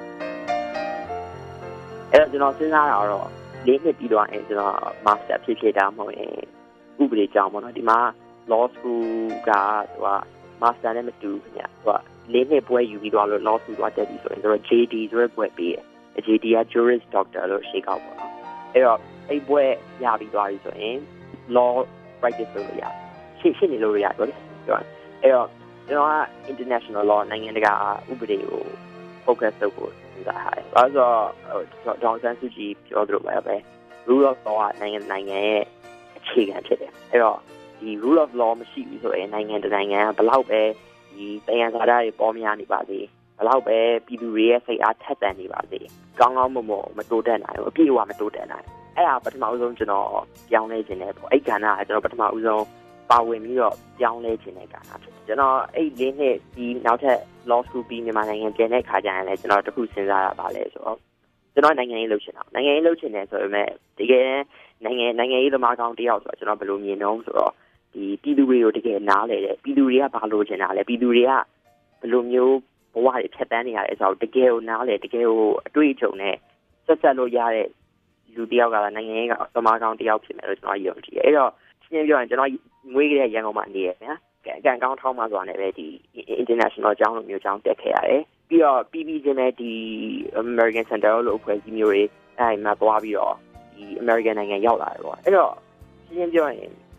အဲ့တော့ကျွန်တော်စဉ်းစားတာတော့လေးနှစ်ပြီးတော့အဲကျွန်တော် master ဖြစ်ဖြစ်တာမဟုတ်ရင်ဥပဒေကြောင်းပေါ့နော်ဒီမှာ law school ကဟိုက master နဲ့မတူဘူးညဟိုကလေးနှစ်ပွဲယူပြီးတော့လို့ law school ကတက်ပြီးဆိုရင်တို့ J D ဆိုတဲ့ပွဲပေးတယ် J D က Juris Doctor လို့ရှေ့ကောက်ပေါ့နော်အဲ့တော့အဲ့ပွဲရပြီးသွားပြီဆိုရင် law practice လုပ်ရရှေ့ရှေ့နေလို့ရတယ်ပြောအဲ့တော့ကျွန်တော်က international law နိုင်ငံတကာဥပဒေကို focus လုပ်ဖို့စဉ်းစားရတယ်။ဘာလို့ဆိုတော့ဒေါက်တာဆန်းစုကြည်ပြောသလိုပဲပဲ rule of law ကနိုင်ငံနိုင်ငံရဲ့အခြေခံဖြစ်တယ်။အဲ့တော့ဒီ rule of law မရှိဘူးဆိုရင်နိုင်ငံတစ်နိုင်ငံကဘလောက်ပဲဒီတရားစာတွေပေါ်များနေပါစေဘလောက်ပဲပြည်သူတွေရဲ့စိတ်အားထက်သန်နေပါစေကောင်းကောင်းမွန်မွန်မတိုးတက်နိုင်ဘူးအပြည့်အဝမတိုးတက်နိုင်အဲ့ဒါပထမဦးဆုံးကျွန်တော်ပြောင်းလဲခြင်းနဲ့ပေါ့အဲ့ကဏ္ဍကကျွန်တော်ပထမဦးဆုံးပါဝင်ပြီးတော့ပြောင်းလဲခြင်းနဲ့ကဏ္ဍဖြစ်ကျွန်တော်အဲ့လေးနှစ်ဒီနောက်ထပ် law school ပြီးမြန်မာနိုင်ငံပြန်တဲ့ခါကျရင်လည်းကျွန်တော်တခုစဉ်းစားရပါလဲဆိုတော့ကျွန်တော်နိုင်ငံရေးလုပ်ချင်တာနိုင်ငံရေးလုပ်ချင်တယ်ဆိုပေမဲ့တကယ်နိုင်ငံနိုင်ငံရေးသမားကောင်းတယောက်ဆိုတော့ကျွန်တော်ဘယ်လိုမြင်တော့ဆိုတော့ဒီပြည်သူတွေကိုတကယ်နားလေတယ်ပြည်သူတွေကဘာလို့ချင်တာလဲပြည်သူတွေကဘယ်လိုမျိုးဘဝတွေဖြတ်တန်းနေရလဲဆိုတော့တကယ်ကိုနားလေတကယ်ကိုအတွေ့အကြုံနဲ့ဆက်ဆက်လို့ရတဲ့လူတယောက်ကနိုင်ငံရေးကသမားကောင်းတယောက်ဖြစ်မယ်လို့ကျွန်တော်ယုံကြည်တယ်အဲ့တော့ရှင်းပြောရင်ကျွန်တော်မွေးကြတဲ့ရန်ကုန်မှာနေရဗျာအကန်ကောင်းထောင်းမှဆိုတာနဲ့ပဲဒီ international အကြောင်းလိုမျိုးအကြောင်းတက်ခဲ့ရတယ်ပြီးတော့ပြီးပြီးချင်းပဲဒီ American Center လို့ဖွဲ့စည်းမျိုးတွေအဲ့မှာသွားပြီးတော့ဒီ American နိုင်ငံရောက်လာတယ်ပေါ့အဲ့တော့ရှင်းပြောရင်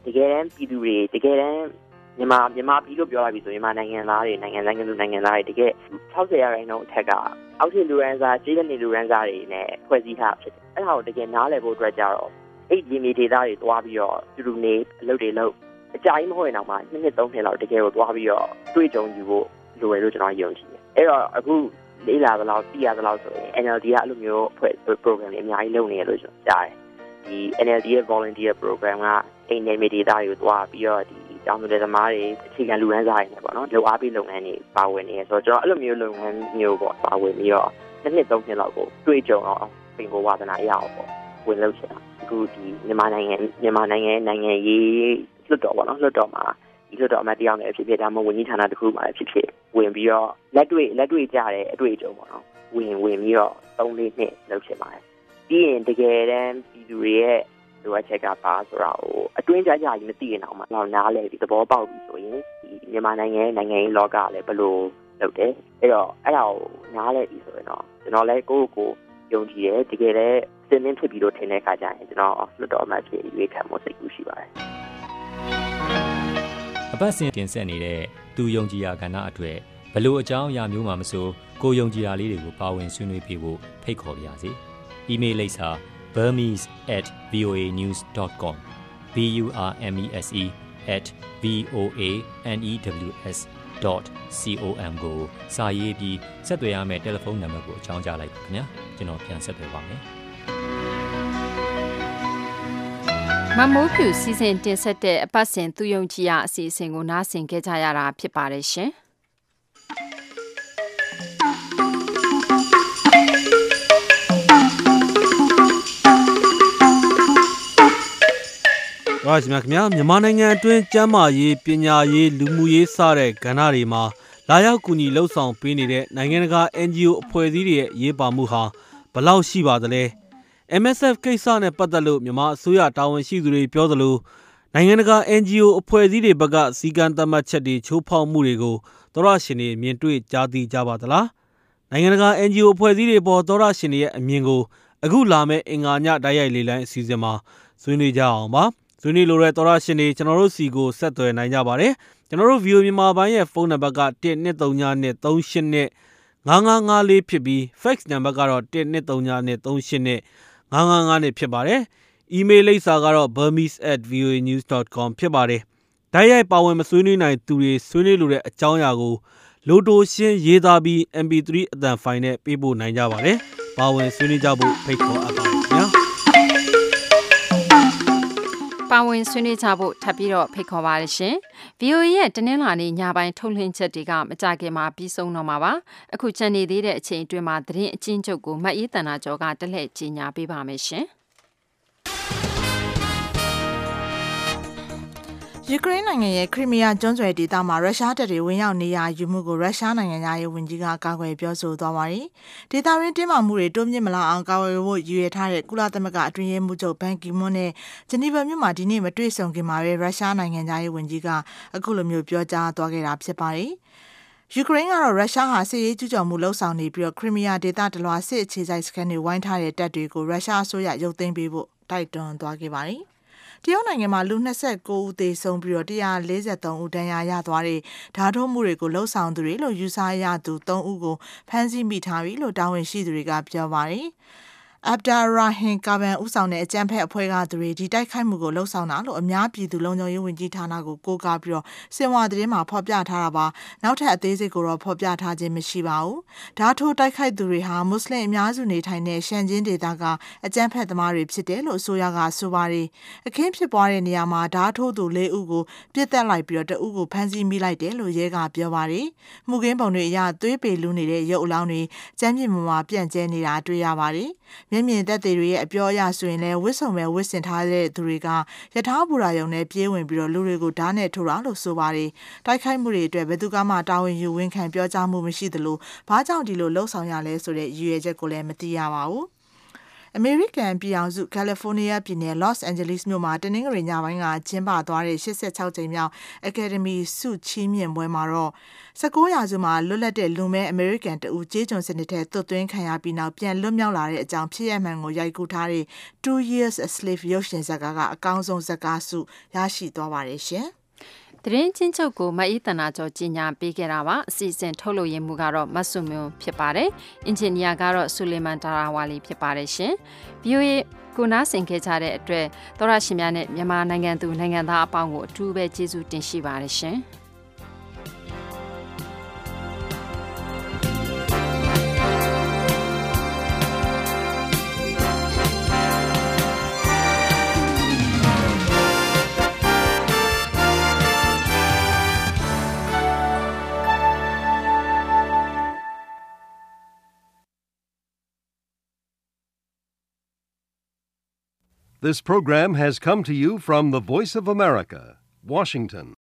တကယ်တမ်းပြည်သူတွေတကယ်တမ်းမြန်မာမြန်မာပြည်လို့ပြောရပြီဆိုမြန်မာနိုင်ငံသားတွေနိုင်ငံနိုင်ငံသူနိုင်ငံသားတွေတကယ်၆၀ရာခိုင်နှုန်းအထက်ကအောက်ခြေလူရန်စာကျေးလက်နေလူရန်စာတွေနဲ့ဖွဲ့စည်းထားဖြစ်တယ်အဲ့ဒါကိုတကယ်နားလည်ဖို့အတွက်ကြတော့အဲ့ဒီမြေဒေသတွေတွားပြီးတော့သူတို့နေအလုပ်တွေလုပ်အကြိုင်းမဟုတ်ရင်တော့မှနှစ်နှစ်သုံးနှစ်လောက်တကယ်ကိုတွားပြီးတော့တွေ့ကြုံယူဖို့လိုရလို့ကျွန်တော်ယုံကြည်တယ်အဲ့တော့အခုလေးလာသလောက်သိရသလောက်ဆိုရင် N L D ကအဲ့လိုမျိုးဖွဲ့ program တွေအများကြီးလုပ်နေရလို့ကျွန်တော်ကြားတယ်ဒီ N L D ရဲ့ volunteer program ကအိမ်နယ်မြေဒေသတွေကိုတွားပြီးတော့ဒီကျောင်းသူသမားတွေအခြေခံလူရန်စာတွေနဲ့ပေါ့နော်လုပ်အားပေးလုပ်ငန်းတွေပါဝင်နေရဆိုတော့ကျွန်တော်အဲ့လိုမျိုးလုပ်ငန်းမျိုးပေါ့ပါဝင်ပြီးတော့နှစ်နှစ်သုံးနှစ်လောက်ကိုတွေ့ကြုံတော့ပင်ကိုဝါသနာရအောင်ပေါ့ဝင်လုပ်ချင်တာအခုဒီမြန်မာနိုင်ငံမြန်မာနိုင်ငံနိုင်ငံရေးလွတ်တော်ပေါ့နော်လွတ်တော်မှာဒီလွတ်တော်အမတ်တယောက်နဲ့ဖြစ်ဖြစ်ဒါမှမဟုတ်ဝန်ကြီးဌာနတစ်ခုမှာဖြစ်ဖြစ်ဝင်ပြီးတော့လက်တွေ့လက်တွေ့ကြတဲ့အတွေ့အကြုံပေါ့နော်ဝင်ဝင်ပြီးတော့သုံးလေးနှစ်လုပ်ချင်ပါတယ်ပြီးရင်တကယ်တမ်းပြည်သူတွေရဲ့လိုအပ်ချက်ကပါဆိုတာကိုအတွင်းကြကြကြီးမသိရင်တော့မှတော့နားလဲဒီသဘောပေါက်ပြီဆိုရင်ဒီမြန်မာနိုင်ငံနိုင်ငံရေးလောကလည်းဘယ်လိုလုပ်တယ်အဲ့တော့အဲ့ဒါကိုနားလဲပြီဆိုရင်တော့ကျွန်တော်လည်းကိုယ့်ကိုယ်ယုံကြည်တယ်တကယ်လည်းစင်မင်းဖြစ်ပြီးတော့ထင်တဲ့အခါကျရင်ကျွန်တော်လွတ်တော်အမှတ်ဖြစ်ရွေးခံမှုစိတ်ကူးရှိပါတယ်အပတ်စဉ်တင်ဆက်နေတဲ့သူယုံကြည်ရာကဏ္ဍအတွက်ဘလို့အကြောင်းအရာမျိုးမှမဆိုကိုယုံကြည်ရာလေးတွေကိုပါဝင်ဆွေးနွေးပေးဖို့ဖိတ်ခေါ်ပါရစေ။ email လိပ်စာ burmese at voanews dot com b u r m e s e at v o a n e w s dot com ကိုစာရေးပြီးဆက်သွယ်ရမယ့်တယ်လီဖုန်းနံပါတ်ကိုအကြောင်းကြားလိုက်ပါခင်ဗျာကျွန်တော်ပြန်ဆက်သွယ်ပါမယ်မမိုးဖြူစီစဉ်တင်ဆက်တဲ့အပတ်စဉ်သူယုံကြည်ရာအစီအစဉ်ကိုနားဆင်ခဲ့ကြရတာဖြစ်ပါတယ်ရှင်။ဟုတ်ပါခင်ဗျာမြန်မာနိုင်ငံအတွင်းကျန်းမာရေးပညာရေးလူမှုရေးစတဲ့ကဏ္ဍတွေမှာလာရောက်ကူညီလှုပ်ဆောင်ပေးနေတဲ့နိုင်ငံတကာ N G O အဖွဲ့အစည်းတွေရဲ့ရေးပါမှုဟာဘယ်လောက်ရှိပါသလဲM S F ကိစ္စနဲ့ပတ်သက်လို့မြန်မာအစိုးရတာဝန်ရှိသူတွေပြောသလိုနိုင်ငံတကာ N G O အဖွဲ့အစည်းတွေဘက်ကစီကံသတ်မှတ်ချက်တွေချိုးဖောက်မှုတွေကိုသောရရှင်တွေမြင်တွေ့ကြားသိကြပါသလားနိုင်ငံတကာ N G O အဖွဲ့အစည်းတွေပေါ်သောရရှင်တွေရဲ့အမြင်ကိုအခုလာမယ့်အင်္ဂါညတိုက်ရိုက်လေးလိုင်းအစီအစဉ်မှာဆွေးနွေးကြအောင်ပါဆွေးနွေးလိုတဲ့သောရရှင်တွေကျွန်တော်တို့စီကိုဆက်သွယ်နိုင်ကြပါတယ်ကျွန်တော်တို့ View မြန်မာပိုင်းရဲ့ဖုန်းနံပါတ်ကone two three two three eight five five five fourဖြစ်ပြီး Fax နံပါတ်ကတော့one two three two three eight five five fiveနဲ့ဖြစ်ပါတယ်။ email လိပ်စာကတော့ burmese at v o a news dot com ဖြစ်ပါတယ်။တိုက်ရိုက်ပါဝင်မဆွေးနွေးနိုင်သူတွေဆွေးနွေးလိုတဲ့အကြောင်းအရာကိုလိုတိုရှင်းရေးသားပြီး M P three အသံဖိုင်နဲ့ပေးပို့နိုင်ကြပါတယ်။ပါဝင်ဆွေးနွေးကြဖို့ဖိတ်ခေါ်အပ်ပါတယ်ခင်ဗျာ။ပါဝင်ဆွေးနွေးကြဖို့ထပ်ပြီးတော့ဖိတ်ခေါ်ပါရရှင်။ V O A ရဲ့တနင်္လာနေ့ညပိုင်းထုတ်လွှင့်ချက်တွေကမကြခင်မှာပြီးဆုံးတော့မှာပါ။အခုကျန်နေသေးတဲ့အချိန်အတွင်းမှာသတင်းအကျဉ်းချုပ်ကိုမတ်အေးတန်နာကျော်ကတက်လှည့်ကြီးညာပေးပါမယ်ရှင်။ယူကရိန်းနိုင်ငံရဲ့ခရီးမီးယားကျွန်းဆွယ်ဒေသမှာရုရှားတပ်တွေဝင်ရောက်နေရယူမှုကိုရုရှားနိုင်ငံသားရေးဝန်ကြီးကကာကွယ်ပြောဆိုသွားပါတယ်။ဒေသရင်းတင်းမာမှုတွေတိုးမြင့်မလာအောင်ကာကွယ်ဖို့ရည်ရွယ်ထားတဲ့ကုလသမဂ္ဂအတွင်းရေးမှူးချုပ်ဘန်ကီမွန်းနဲ့ဂျနီဗာမြို့မှာဒီနေ့မတွေ့ဆုံခင်မှာပဲရုရှားနိုင်ငံသားရေးဝန်ကြီးကအခုလိုမျိုးပြောကြားသွားခဲ့တာဖြစ်ပါတယ်။ယူကရိန်းကတော့ရုရှားဟာစစ်ရေးကျူးကျော်မှုလှုံ့ဆော်နေပြီးတော့ခရီးမီးယားဒေသတလွှာစစ်အခြေစိုက်စခန်းတွေဝိုင်းထားတဲ့တပ်တွေကိုရုရှားအစိုးရရုပ်သိမ်းပေးဖို့တိုက်တွန်းသွားခဲ့ပါတယ်။တရုတ်နိုင်ငံမှာလူ29ဦးသေဆုံးပြီးတော့one hundred forty-threeဦးဒဏ်ရာရသွားတဲ့ဓာတ်ထိုးမှုတွေကိုလှုံ့ဆော်သူတွေလို့ယူဆရသူthreeဦးကိုဖမ်းဆီးမိထားပြီလို့တာဝန်ရှိသူတွေကပြောပါတယ်။ Abdurrahim Kaban ဦးဆောင်တဲ့အကြမ်းဖက်အဖွဲ့ကသူတွေဒီတိုက်ခိုက်မှုကိုလှုံ့ဆော်တာလို့အများပြည်သူလုံခြုံရေးဝန်ကြီးဌာနကိုကိုးကားပြီးတော့စင်ဝါသတင်းမှာဖော်ပြထားတာပါနောက်ထပ်အသေးစိတ်ကိုတော့ဖော်ပြထားခြင်းမရှိပါဘူးဓာတ်ထိုးတိုက်ခိုက်သူတွေဟာမွတ်စလင်အများစုနေထိုင်တဲ့ရှန်ဂျင်းဒေသကအကြမ်းဖက်သမားတွေဖြစ်တယ်လို့အစိုးရကဆိုပါတယ်အခင်းဖြစ်ပွားတဲ့နေရာမှာဓာတ်ထိုးသူ၄ဦးကိုပြစ်တက်လိုက်ပြီးတော့တဦးကိုဖမ်းဆီးမိလိုက်တယ်လို့ရဲကပြောပါတယ်မှုခင်းပုံတွေအရသွေးပေလူနေတဲ့ရုပ်အလောင်းတွေကျမ်းမြေမှာပြန့်ကျဲနေတာတွေ့ရပါတယ်မျက်မြင်သက်သေတွေရဲ့အပြောအရဆိုရင်လည်းဝစ်ဆုံမဲ့ဝစ်စင်ထားတဲ့သူတွေကယထာဘူရာယုံနဲ့ပြေးဝင်ပြီးတော့လူတွေကိုဓာတ်နဲ့ထိုးတာလို့ဆိုပါတယ်တိုက်ခိုက်မှုတွေအတွက်ဘယ်သူကမှတာဝန်ယူဝန်ခံပြောကြားမှုမရှိသလိုဘာကြောင့်ဒီလိုလှုံ့ဆော်ရလဲဆိုတဲ့ရည်ရွယ်ချက်ကိုလည်းမသိရပါဘူးအမေရိကန်ပြည်အောင်စုကယ်လီဖိုးနီးယားပြည်နယ် Los Angeles မြို့မှာတနင်္ဂနွေညပိုင်းကကျင်းပသွားတဲ့ရှစ်ဆယ့်ခြောက်ကြိမ်မြောက် Academy ဆုချီးမြှင့်ပွဲမှာတော့၁၉ရာစုမှာလွတ်လပ်တဲ့လူမဲအမေရိကန်တဦးကြေးကျွန်စနစ်ထဲသွတ်သွင်းခံရပြီးနောက်ပြန်လွတ်မြောက်လာတဲ့အကြောင်းဖြစ်ရမှန်ကိုရိုက်ကူးထားတဲ့ Two Years a Slave ရုပ်ရှင်ဇာတ်ကားကအကောင်းဆုံးဇာတ်ကားဆုရရှိသွားပါတယ်ရှင်။သတင်းချင်းချုပ်ကိုမအေးတနာကျော်ကြီးညာပေးခဲ့တာပါအစီအစဉ်ထုတ်လို့ရမှုကတော့မဆုမျိုးဖြစ်ပါတယ်အင်ဂျင်နီယာကတော့ဆူလီမန်ဒါရာဝါလီဖြစ်ပါတယ်ရှင် ဗီအိုအေ ကိုနားဆင်ခဲ့ကြတဲ့အတွက်သောရရှင်များနဲ့မြန်မာနိုင်ငံသူနိုင်ငံသားအပေါင်းကိုအထူးပဲကျေးဇူးတင်ရှိပါတယ်ရှင် This program has come to you from the Voice of America, Washington.